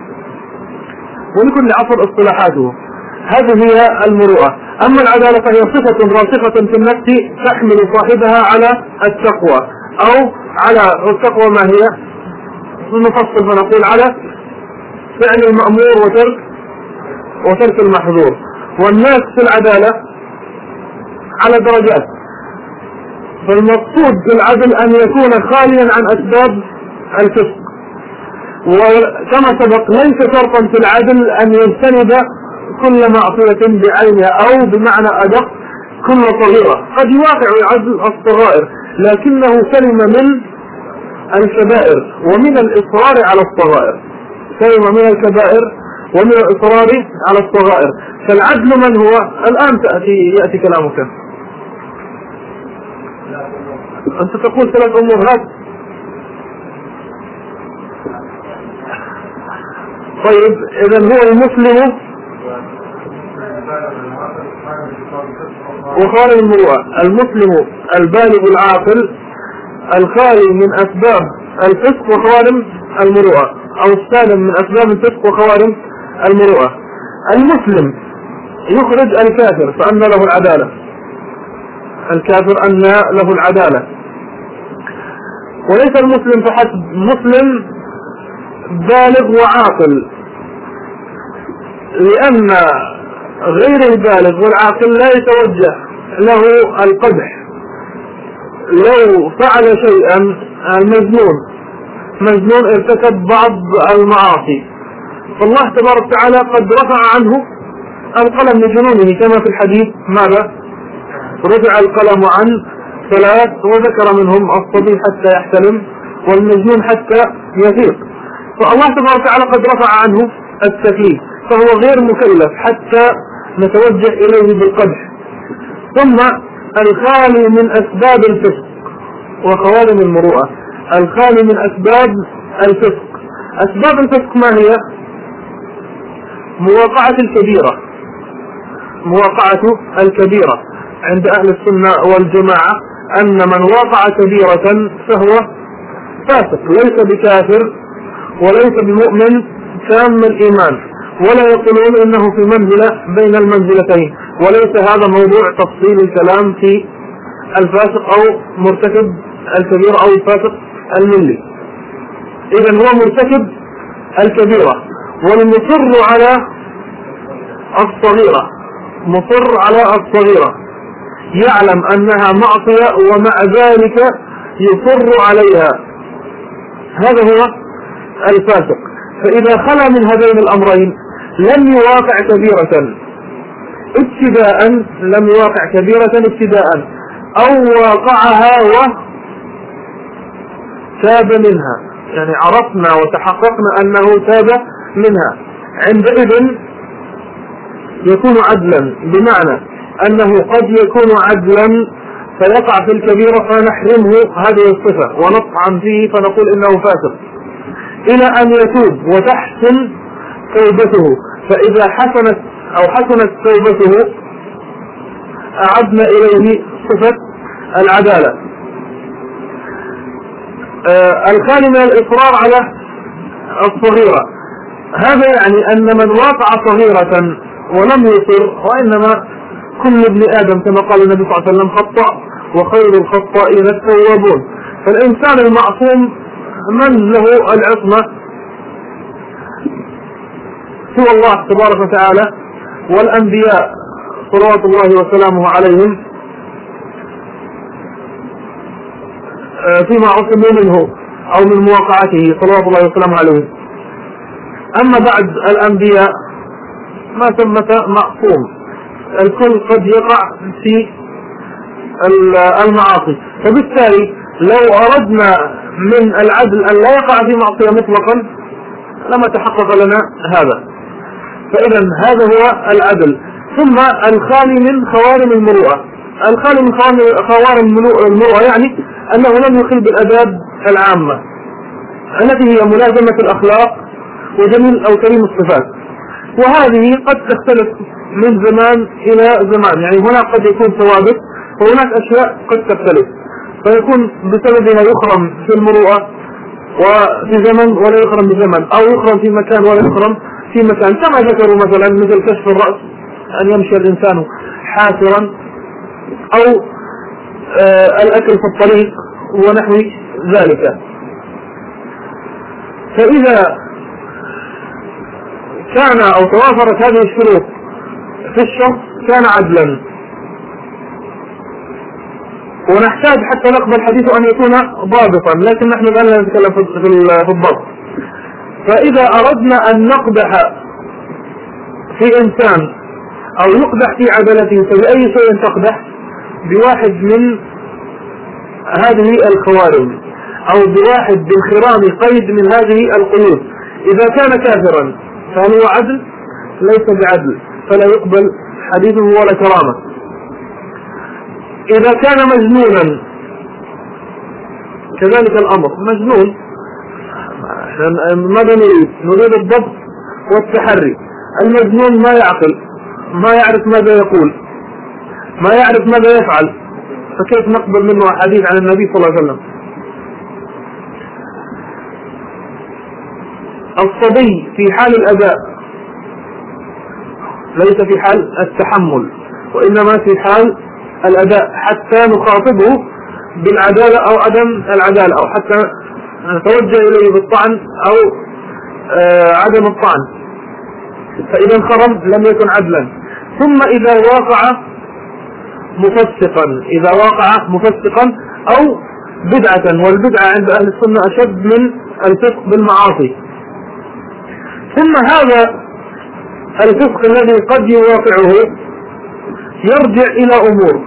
[SPEAKER 1] ولكل عصر اصطلاحاته. هذه هي المروءة. أما العدالة فهي صفة راسخة في النفس تحمل صاحبها على التقوى، أو على التقوى ما هي؟ نفصل فنقول على فعل المأمور وترك المحظور. والناس في العدالة على درجات، فالمقصود بالعدل أن يكون خاليا عن أسباب الفسق. وكما سبق ليس شرطا في العدل أن يجتنب كل معصية بعينها، أو بمعنى أدق كل صغيرة. قد يواقع العدل الصغائر، لكنه سلم من الكبائر ومن الإصرار على الصغائر، سلم من الكبائر ومن الإصرار على الصغائر. فالعدل من هو؟ الآن يأتي كلامك. أنت تقول 3 أمور. طيب إذن هو المسلم وخالي من المروءة، المسلم البالغ العاقل الخالي من أسباب الفسق وخوارم المروءة، أو السالم من أسباب الفسق وخوارم المروءة. المسلم يخرج الكافر فأن له العدالة، الكافر أن له العدالة. وليس المسلم فحسب، مسلم بالغ وعاقل، لأن غير البالغ والعاقل لا يتوجه له القدح لو فعل شيئا. المجنون ارتكب بعض المعاصي، فالله تبارك وتعالى قد رفع عنه القلم لجنونه، كما في الحديث ماذا؟ رفع القلم عن 3 وذكر منهم الصبي حتى يحتلم والمجنون حتى يفيق. فالله تبارك وتعالى قد رفع عنه التكليف، فهو غير مكلف حتى نتوجه إليه بالقدح. ثم الخالي من أسباب الفسق وخوارم المروءة، الخالي من أسباب الفسق. أسباب الفسق ما هي؟ مواقعة الكبيرة عند أهل السنة والجماعة، أن من وقع كبيرة فهو فاسق، ليس بكافر وليس بمؤمن تام الإيمان، ولا يقولون إنه في منزلة بين المنزلتين. وليس هذا موضوع تفصيل الكلام في الفاسق أو مرتكب الكبيرة أو الفاسق الملي. إذن هو مرتكب الكبيرة والمصر على الصغيرة، مصر على الصغيرة، يعلم أنها معصية ومع ذلك يصر عليها، هذا هو الفاسق. فإذا خلا من هذين الأمرين لم يواقع كبيرة ابتداء، أو واقعها وتاب منها، يعني عرفنا وتحققنا أنه تاب منها، عندئذ يكون عدلا، بمعنى أنه قد يكون عدلا فيقع في الكبيرة فنحرمه هذه الصفة ونطعن فيه فنقول إنه فاسق، إلى أن يتوب وتحسن توبته. فإذا حسنت توبته أعدنا إليه صفة العدالة. الخالي من الإصرار على الصغيرة، هذا يعني أن من وقع صغيرة ولم يصر، وإنما كل ابن آدم كما قال النبي صلى الله عليه وسلم خطأ وخير الخطائين التوابون. فالإنسان المعصوم من له العصمة سوى الله تبارك وتعالى والأنبياء صلوات الله وسلامه عليهم فيما عصموا منه أو من مواقعته صلوات الله وسلامه عليهم. أما بعد الأنبياء ما ثمة معصوم، الكل قد يقع في المعاصي. فبالتالي لو أردنا من العدل أن لا يقع في معصية مطلقا لما تحقق لنا هذا. فإذا هذا هو العدل. ثم الخالي من خوارم المروءة، الخالي من خوارم المروءة يعني أنه لم يخل بالأداب العامة التي هي ملازمة الأخلاق وجميل أو كريم الصفات، وهذه قد تختلف من زمان إلى زمان، يعني هناك قد يكون ثوابت وهناك أشياء قد تختلف، فيكون بسببها يخرم في المروءة وفي زمن ولا يخرم بزمن، أو يخرم في مكان ولا يخرم في مكان، كما ذكروا مثلا مثل كشف الرأس، أن يمشي الإنسان حاسرا، أو الأكل في الطريق ونحو ذلك. فإذا كان أو توافرت هذه الشروط في الشخص كان عدلا. ونحتاج حتى نقبل حديثه أن يكون ضابطا، لكن نحن الآن لا نتكلم في الضبط. فإذا أردنا أن نقدح في إنسان أو يقدح في عدالته، فبأي شيء تقدح؟ بواحد من هذه الخوارم أو بواحد بالخرام قيد من هذه القيود. إذا كان كافرا فهل هو عدل؟ ليس بعدل، فلا يقبل حديثه ولا كرامة. إذا كان مجنونا كذلك الأمر، مجنون ماذا نريد الضبط والتحري. المجنون ما يعقل، ما يعرف ماذا يقول، ما يعرف ماذا يفعل، فكيف نقبل منه حديث عن النبي صلى الله عليه وسلم؟ الصبي في حال الأداء ليس في حال التحمل، وإنما في حال الأداء، حتى نخاطبه بالعدالة أو عدم العدالة، أو حتى نتوجه إليه بالطعن أو عدم الطعن. فإذا انخرم لم يكن عدلا. ثم إذا وقع مفسقا أو بدعة، والبدعة عند أهل السنة أشد من الفسق بالمعاصي. ثم هذا الفسق الذي قد يواقعه يرجع إلى أمور،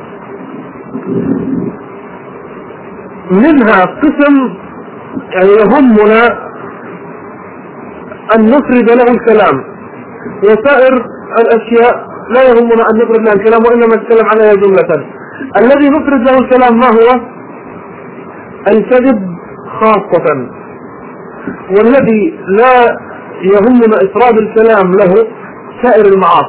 [SPEAKER 1] منها قسم يهمنا أن نفرد له الكلام، وسائر الأشياء لا يهمنا أن نفرد له الكلام، وإنما نتكلم عليها جملة. الذي نفرد له الكلام ما هو؟ الكذب خاصة. والذي لا يهمنا إفراد الكلام له سائر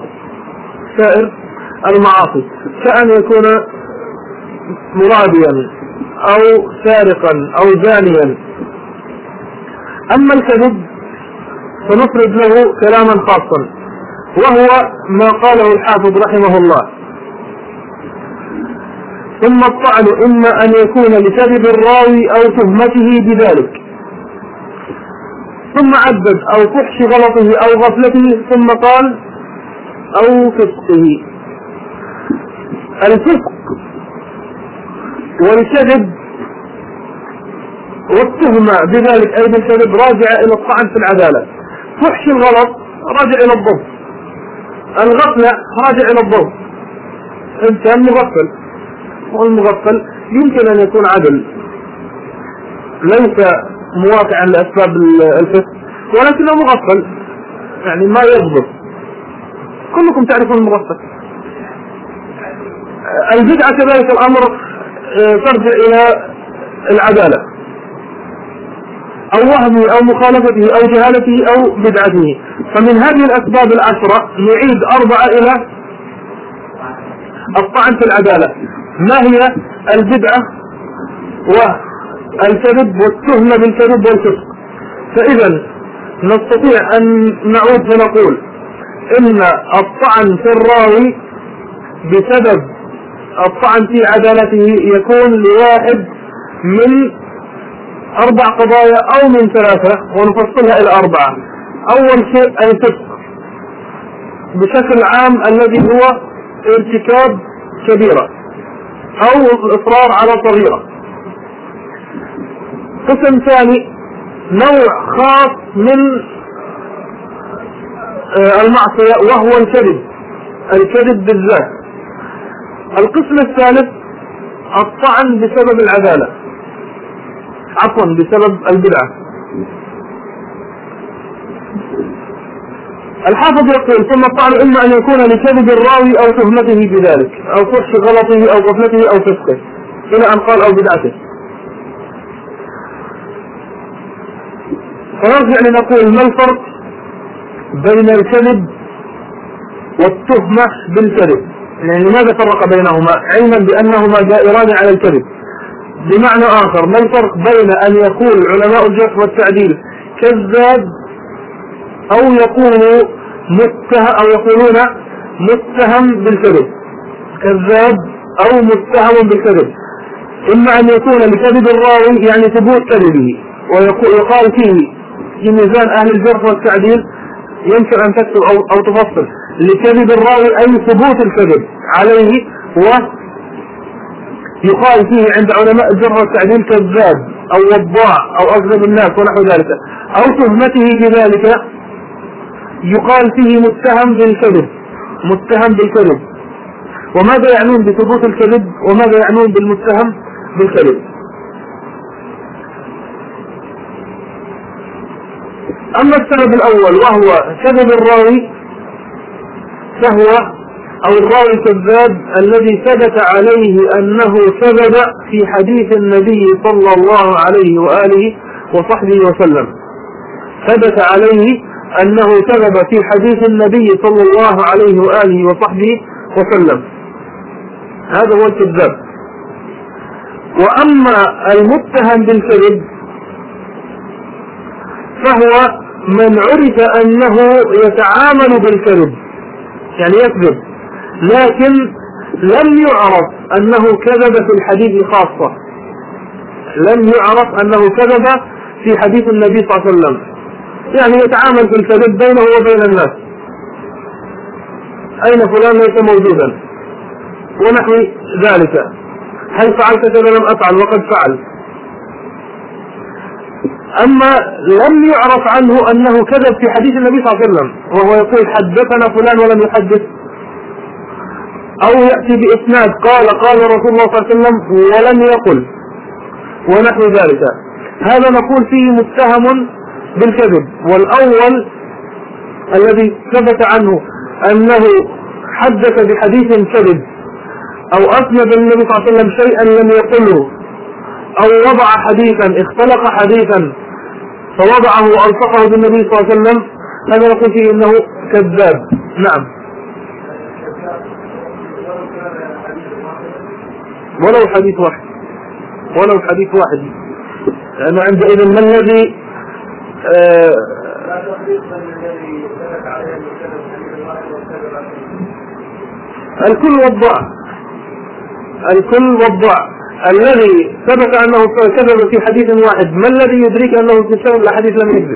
[SPEAKER 1] المعاصي، كأن يكون مرابيا أو سارقا أو زانيا. أما الكذب فنفرد له كلاما خاصا، وهو ما قاله الحافظ رحمه الله: ثم الطعن إما أن يكون لكذب الراوي أو تهمته بذلك، ثم عدد أو فحش غلطه أو غفلته، ثم قال أو فسقه. الفسق والكذب والتهمة بذلك أي بالكذب راجع إلى الطعن في العدالة. فحش الغلط راجع إلى الضبط، الغفلة راجع إلى الضبط. إنسان مغفل، والمغفل يمكن أن يكون عدل، ليس موافعا لأسباب الفسق، ولكنه مغفل، يعني ما يضبط. كلكم تعرفون المغفل. البدعة كذلك الأمر ترجع إلى العدالة، أو وهمه أو مخالفته أو جهالته أو بدعته. فمن هذه الأسباب العشرة نعيد 4 إلى الطعن في العدالة. ما هي البدعة والكذب والتهمة بالكذب والفسق؟ فإذا نستطيع أن نعود فنقول إن الطعن في الراوي بسبب الطعن في عدالته يكون لواحد من 4 قضايا أو من 3، ونفصلها إلى 4. أول شيء الفسق بشكل عام الذي هو ارتكاب كبيرة أو الإصرار على صغيرة. قسم ثاني نوع خاص من المعصية وهو الكذب بالذات. القسم الثالث الطعن بسبب العدالة، بسبب البدعة. الحافظ يقول: ثم الطعن إما أن يكون لكذب الراوي أو تهمته بذلك أو فحش غلطه أو غفلته أو فسقه، إلى أن قال أو بدعته. فنرجع لنقول: ما الفرق بين الكذب والتهمة بالكذب؟ يعني لماذا فرق بينهما علما بأنهما دائران على الكذب؟ بمعنى آخر، ما الفرق بين أن يقول علماء الجرح والتعديل كذاب أو يقولون متهم بالكذب؟ كذاب أو متهم بالكذب، إما أن يكون لكذب الراوي يعني ثبوت كذبه، ويقال فيه في ميزان أهل الجرح والتعديل يمكن أن تكتب أو تفصل لكذب الراوي أي ثبوت الكذب عليه، ويقال فيه عند علماء الجرح والتعديل كذاب أو وضاع أو أكذب الناس ونحو ذلك، أو تهمته بذلك يقال فيه متهم بالكذب. وماذا يعنون بثبوت الكذب وماذا يعنون بالمتهم بالكذب؟ أما السبب الأول وهو كذب الراوي، فهو أو الراوي الكذاب الذي ثبت عليه أنه كذب في حديث النبي صلى الله عليه وآله وصحبه وسلم، ثبت عليه أنه كذب في حديث النبي صلى الله عليه وآله وصحبه وسلم، هذا هو الكذاب. وأما المتهم بالكذب فهو من عرف أنه يتعامل بالكذب، يعني يكذب، لكن لم يعرف أنه كذب في الحديث خاصة، لم يعرف أنه كذب في حديث النبي صلى الله عليه وسلم، يعني يتعامل في الكذب بينه وبين الناس، أين فلان ليس موجودا ونحو ذلك، هل فعلت كذا؟ لم أفعل وقد فعل. أما لم يعرف عنه أنه كذب في حديث النبي صلى الله عليه وسلم، وهو يقول حدثنا فلان ولم يحدث، أو يأتي بإسناد قال رسول الله صلى الله عليه وسلم ولم يقل ونحو ذلك، هذا نقول فيه متهم بالكذب. والأول الذي ثبت عنه أنه حدث بحديث كذب، أو أسند النبي صلى الله عليه وسلم شيئا لم يقله، أو وضع حديثا، اختلق حديثا فوضعه وألصقه بالنبي صلى الله عليه وسلم، هذا نقول فيه إنه كذاب. نعم، ولو حديث واحد، ولو حديث واحد، لأنه عندئذ ما الذي الكل والضع، الكل والضع، الذي ثبت أنه كذب في حديث واحد، ما الذي يدرك أنه في سبب الحديث لم يكذب؟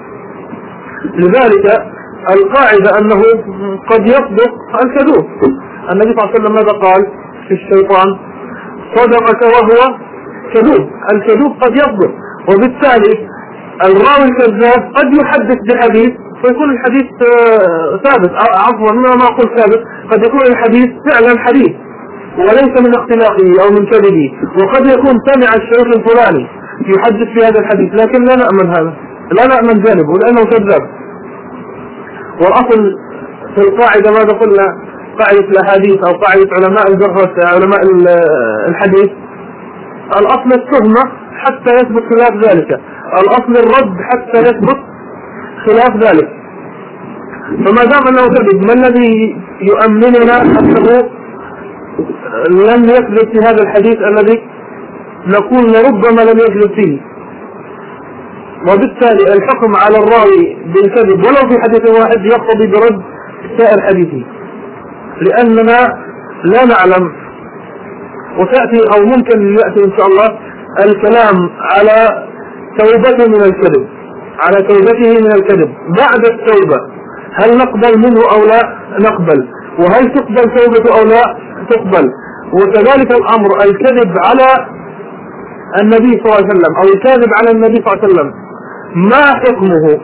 [SPEAKER 1] لذلك القاعدة أنه قد يصدق الكذوب. النبي صلى الله عليه وسلم ماذا قال في الشيطان؟ صدقك وهو كذوب، الكذوب قد يصدق، وبالتالي الراوي الكذاب قد يحدث بحديث ويكون الحديث ثابت، عفوا ما أقول ثابت، قد يكون الحديث فعلا حديث وليس من اختلاقه أو من كذبه، وقد يكون سمع الشيخ الفلاني يحدث في هذا الحديث، لكن لا نأمن هذا، لا نأمن جانبه لأنه كذاب. والأصل في القاعدة ماذا قلنا؟ قاعدة الأحاديث أو قاعدة علماء الجرح علماء الحديث، الأصل التهمة حتى يثبت خلاف ذلك، الأصل الرد حتى يثبت خلاف ذلك. فما دام أنه كذب، ما الذي يؤمننا أنه لم يكذب في هذا الحديث الذي نقول ربما لم يكذب فيه؟ وبالتالي الحكم على الراوي بالكذب ولو في حديث واحد يقتضي برد سائر حديثه، لأننا لا نعلم، وتأتي أو ممكن يأتي إن شاء الله الكلام على توبته من الكذب، على توبته من الكذب بعد التوبة، هل نقبل منه أو لا نقبل، وهل تقبل توبته أو لا تقبل. وكذلك الأمر الكذب على النبي صلى الله عليه وسلم أو الكاذب على النبي صلى الله عليه وسلم، ما حكمه؟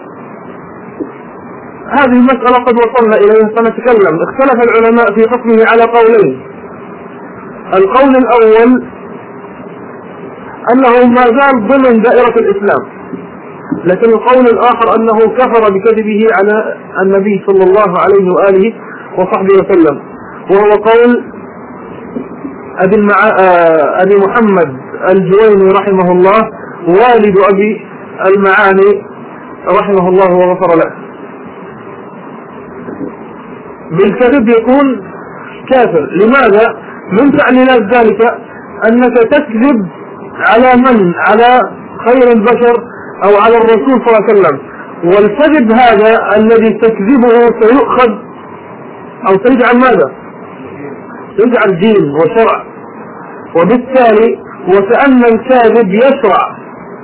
[SPEAKER 1] هذه المسألة قد وصلنا إليها سنتكلم. اختلف العلماء في حكمه على قولين. القول الأول أنه ما زال ضمن دائرة الإسلام، لكن القول الآخر أنه كفر بكذبه على النبي صلى الله عليه وآله وصحبه وسلم، وهو قول أبي محمد الجويني رحمه الله، والد أبي المعاني رحمه الله وغفر له. بالكذب يكون كافر. لماذا؟ من تعليلات ذلك أنك تكذب على من؟ على خير البشر أو على الرسول صلى الله عليه وسلم، والكذب هذا الذي تكذبه سيؤخذ أو سيجعل ماذا؟ سيجعل دين وشرع، وبالتالي وكأن الكاذب يشرع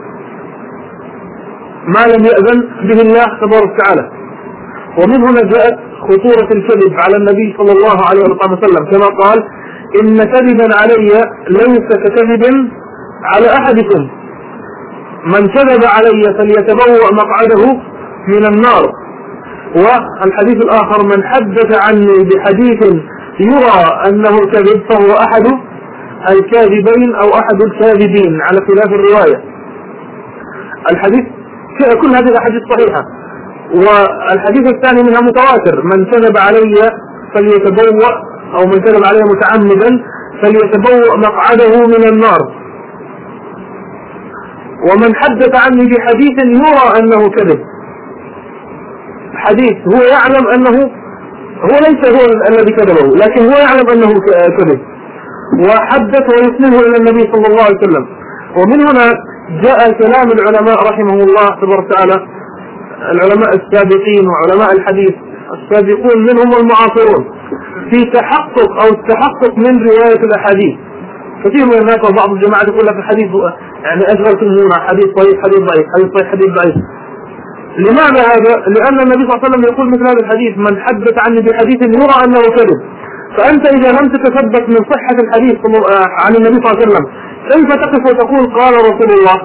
[SPEAKER 1] ما لم يأذن به الله تبارك وتعالى. ومن هنا جاءت خطورة الكذب على النبي صلى الله عليه وسلم، كما قال إن كذبا علي ليس ككذب على أحدكم، من كذب علي فليتبوأ مقعده من النار. والحديث الآخر من حدث عني بحديث يرى أنه كذب فهو أحد الكاذبين أو أحد الكاذبين على خلاف الرواية. الحديث كل هذه الأحاديث صحيحة، والحديث الثاني منها متواتر: من كذب علي فليتبوأ، أو من كذب علي متعمدا فليتبوأ مقعده من النار. ومن حدث عني بحديث يرى أنه كذب، حديث هو يعلم أنه هو ليس هو الذي كذبه، لكن هو يعلم أنه كذب، وحدث ويسنده إلى النبي صلى الله عليه وسلم. ومن هنا جاء كلام العلماء رحمه الله تبارك وتعالى، العلماء السابقين وعلماء الحديث السابقون منهم والمعاصرون، في تحقق أو التحقق من رواية الأحاديث. كثير من الناس وبعض الجماعة يقول لك الحديث يعني أشغل هنا، حديث صحيح حديث ضعيف، حديث صحيح حديث ضعيف. لماذا هذا؟ لأن النبي صلى الله عليه وسلم يقول مثل هذا الحديث: من حدث عني بحديث يرى أنه كذب. فأنت إذا لم تتثبت من صحة الحديث عن النبي صلى الله عليه وسلم، كيف تقف وتقول قال رسول الله؟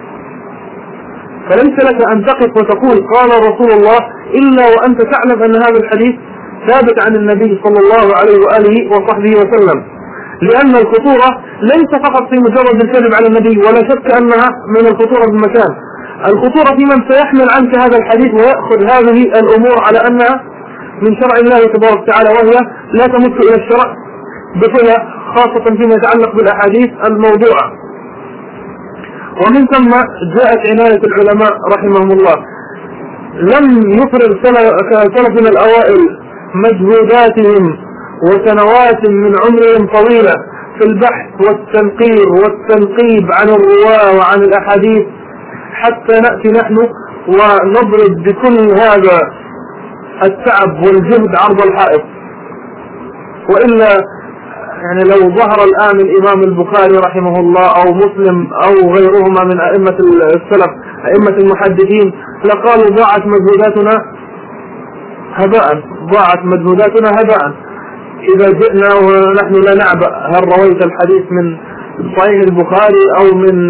[SPEAKER 1] فليس لك أن تقف وتقول قال رسول الله إلا وأنت تعلم أن هذا الحديث ثابت عن النبي صلى الله عليه وآله وصحبه وسلم. لأن الخطورة ليس فقط في مجرد الكذب على النبي، ولا شك أنها من الخطورة بمكان. الخطورة في من سيحمل عنك هذا الحديث ويأخذ هذه الأمور على أنها من شرع الله تبارك وتعالى، وهي لا تمت إلى الشرع بصلة، خاصة فيما يتعلق بالأحاديث الموضوعة. ومن ثم جاءت عناية العلماء رحمهم الله. لم يفرغ سلفنا الأوائل مجهوداتهم وسنوات من عمرهم طويلة في البحث والتنقير والتنقيب عن الرواة وعن الأحاديث، حتى نأتي نحن ونضرب بكل هذا التعب والجهد عرض الحائط. وإلا يعني لو ظهر الآن الإمام البخاري رحمه الله أو مسلم أو غيرهما من أئمة السلف أئمة المحدثين لقالوا ضاعت مجهوداتنا هباء، ضاعت مجهوداتنا هباء. إذا جئنا ونحن لا نعبأ هل رويت الحديث من صحيح البخاري أو من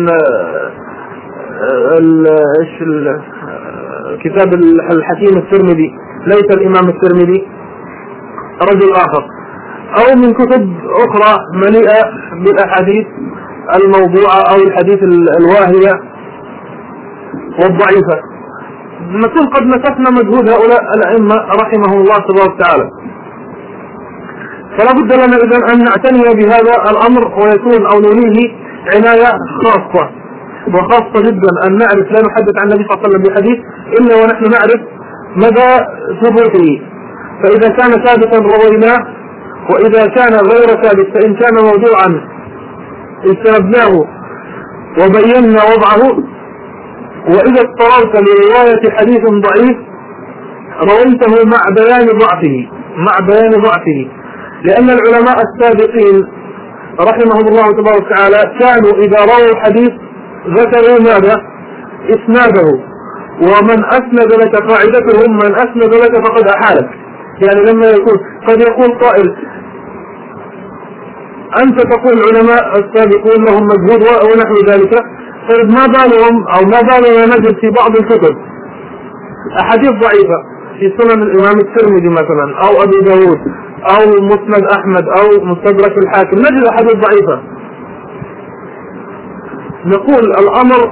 [SPEAKER 1] كتاب الحكيم الترمذي، ليس الإمام الترمذي، رجل آخر، أو من كتب أخرى مليئة بالأحاديث الموضوعة أو الحديث الواهية والضعيفة، نكون قد نسفنا مجهود هؤلاء الأئمة رحمه الله تبارك وتعالى. فلا بد لنا إذن أن نعتني بهذا الأمر ويكون أو نوليه عناية خاصة وخاصة جدا، أن نعرف لا نحدث عن النبي صلى الله عليه وسلم بحديث إلا ونحن نعرف مدى ثبوته. فإذا كان ثابتا رويناه، وإذا كان غير ثابت فإن كان موضوعا استندناه وبينا وضعه. وإذا اضطررت لرواية حديث ضعيف رويته مع بيان ضعفه، لأن العلماء السابقين رحمهم الله تبارك وتعالى كانوا إذا رووا حديث ذكروا ماذا؟ إسناده. ومن أسند لك قاعدتهم: من أسند لك فقد أحالك. يعني لما يكون قد يقول قائل: أنت تقول العلماء السابقون لهم مجهود ونحو ذلك، طيب ما بالهم أو ما بالنا نجد في بعض الكتب أحاديث ضعيفة في سنن الإمام الترمذي مثلا أو أبي داود أو مسند أحمد أو مستدرك الحاكم، نجد أحاديث ضعيفة. نقول الأمر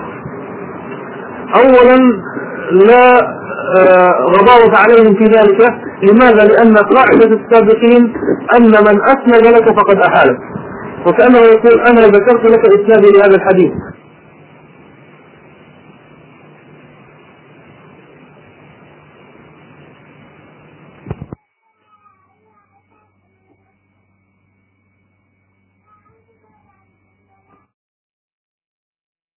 [SPEAKER 1] أولا لا غضاوة عليهم في ذلك. لماذا؟ لأن قاعدة السابقين أن من أسند لك فقد أحالك، وكأنه يقول: أنا ذكرت لك إسنادي لهذا الحديث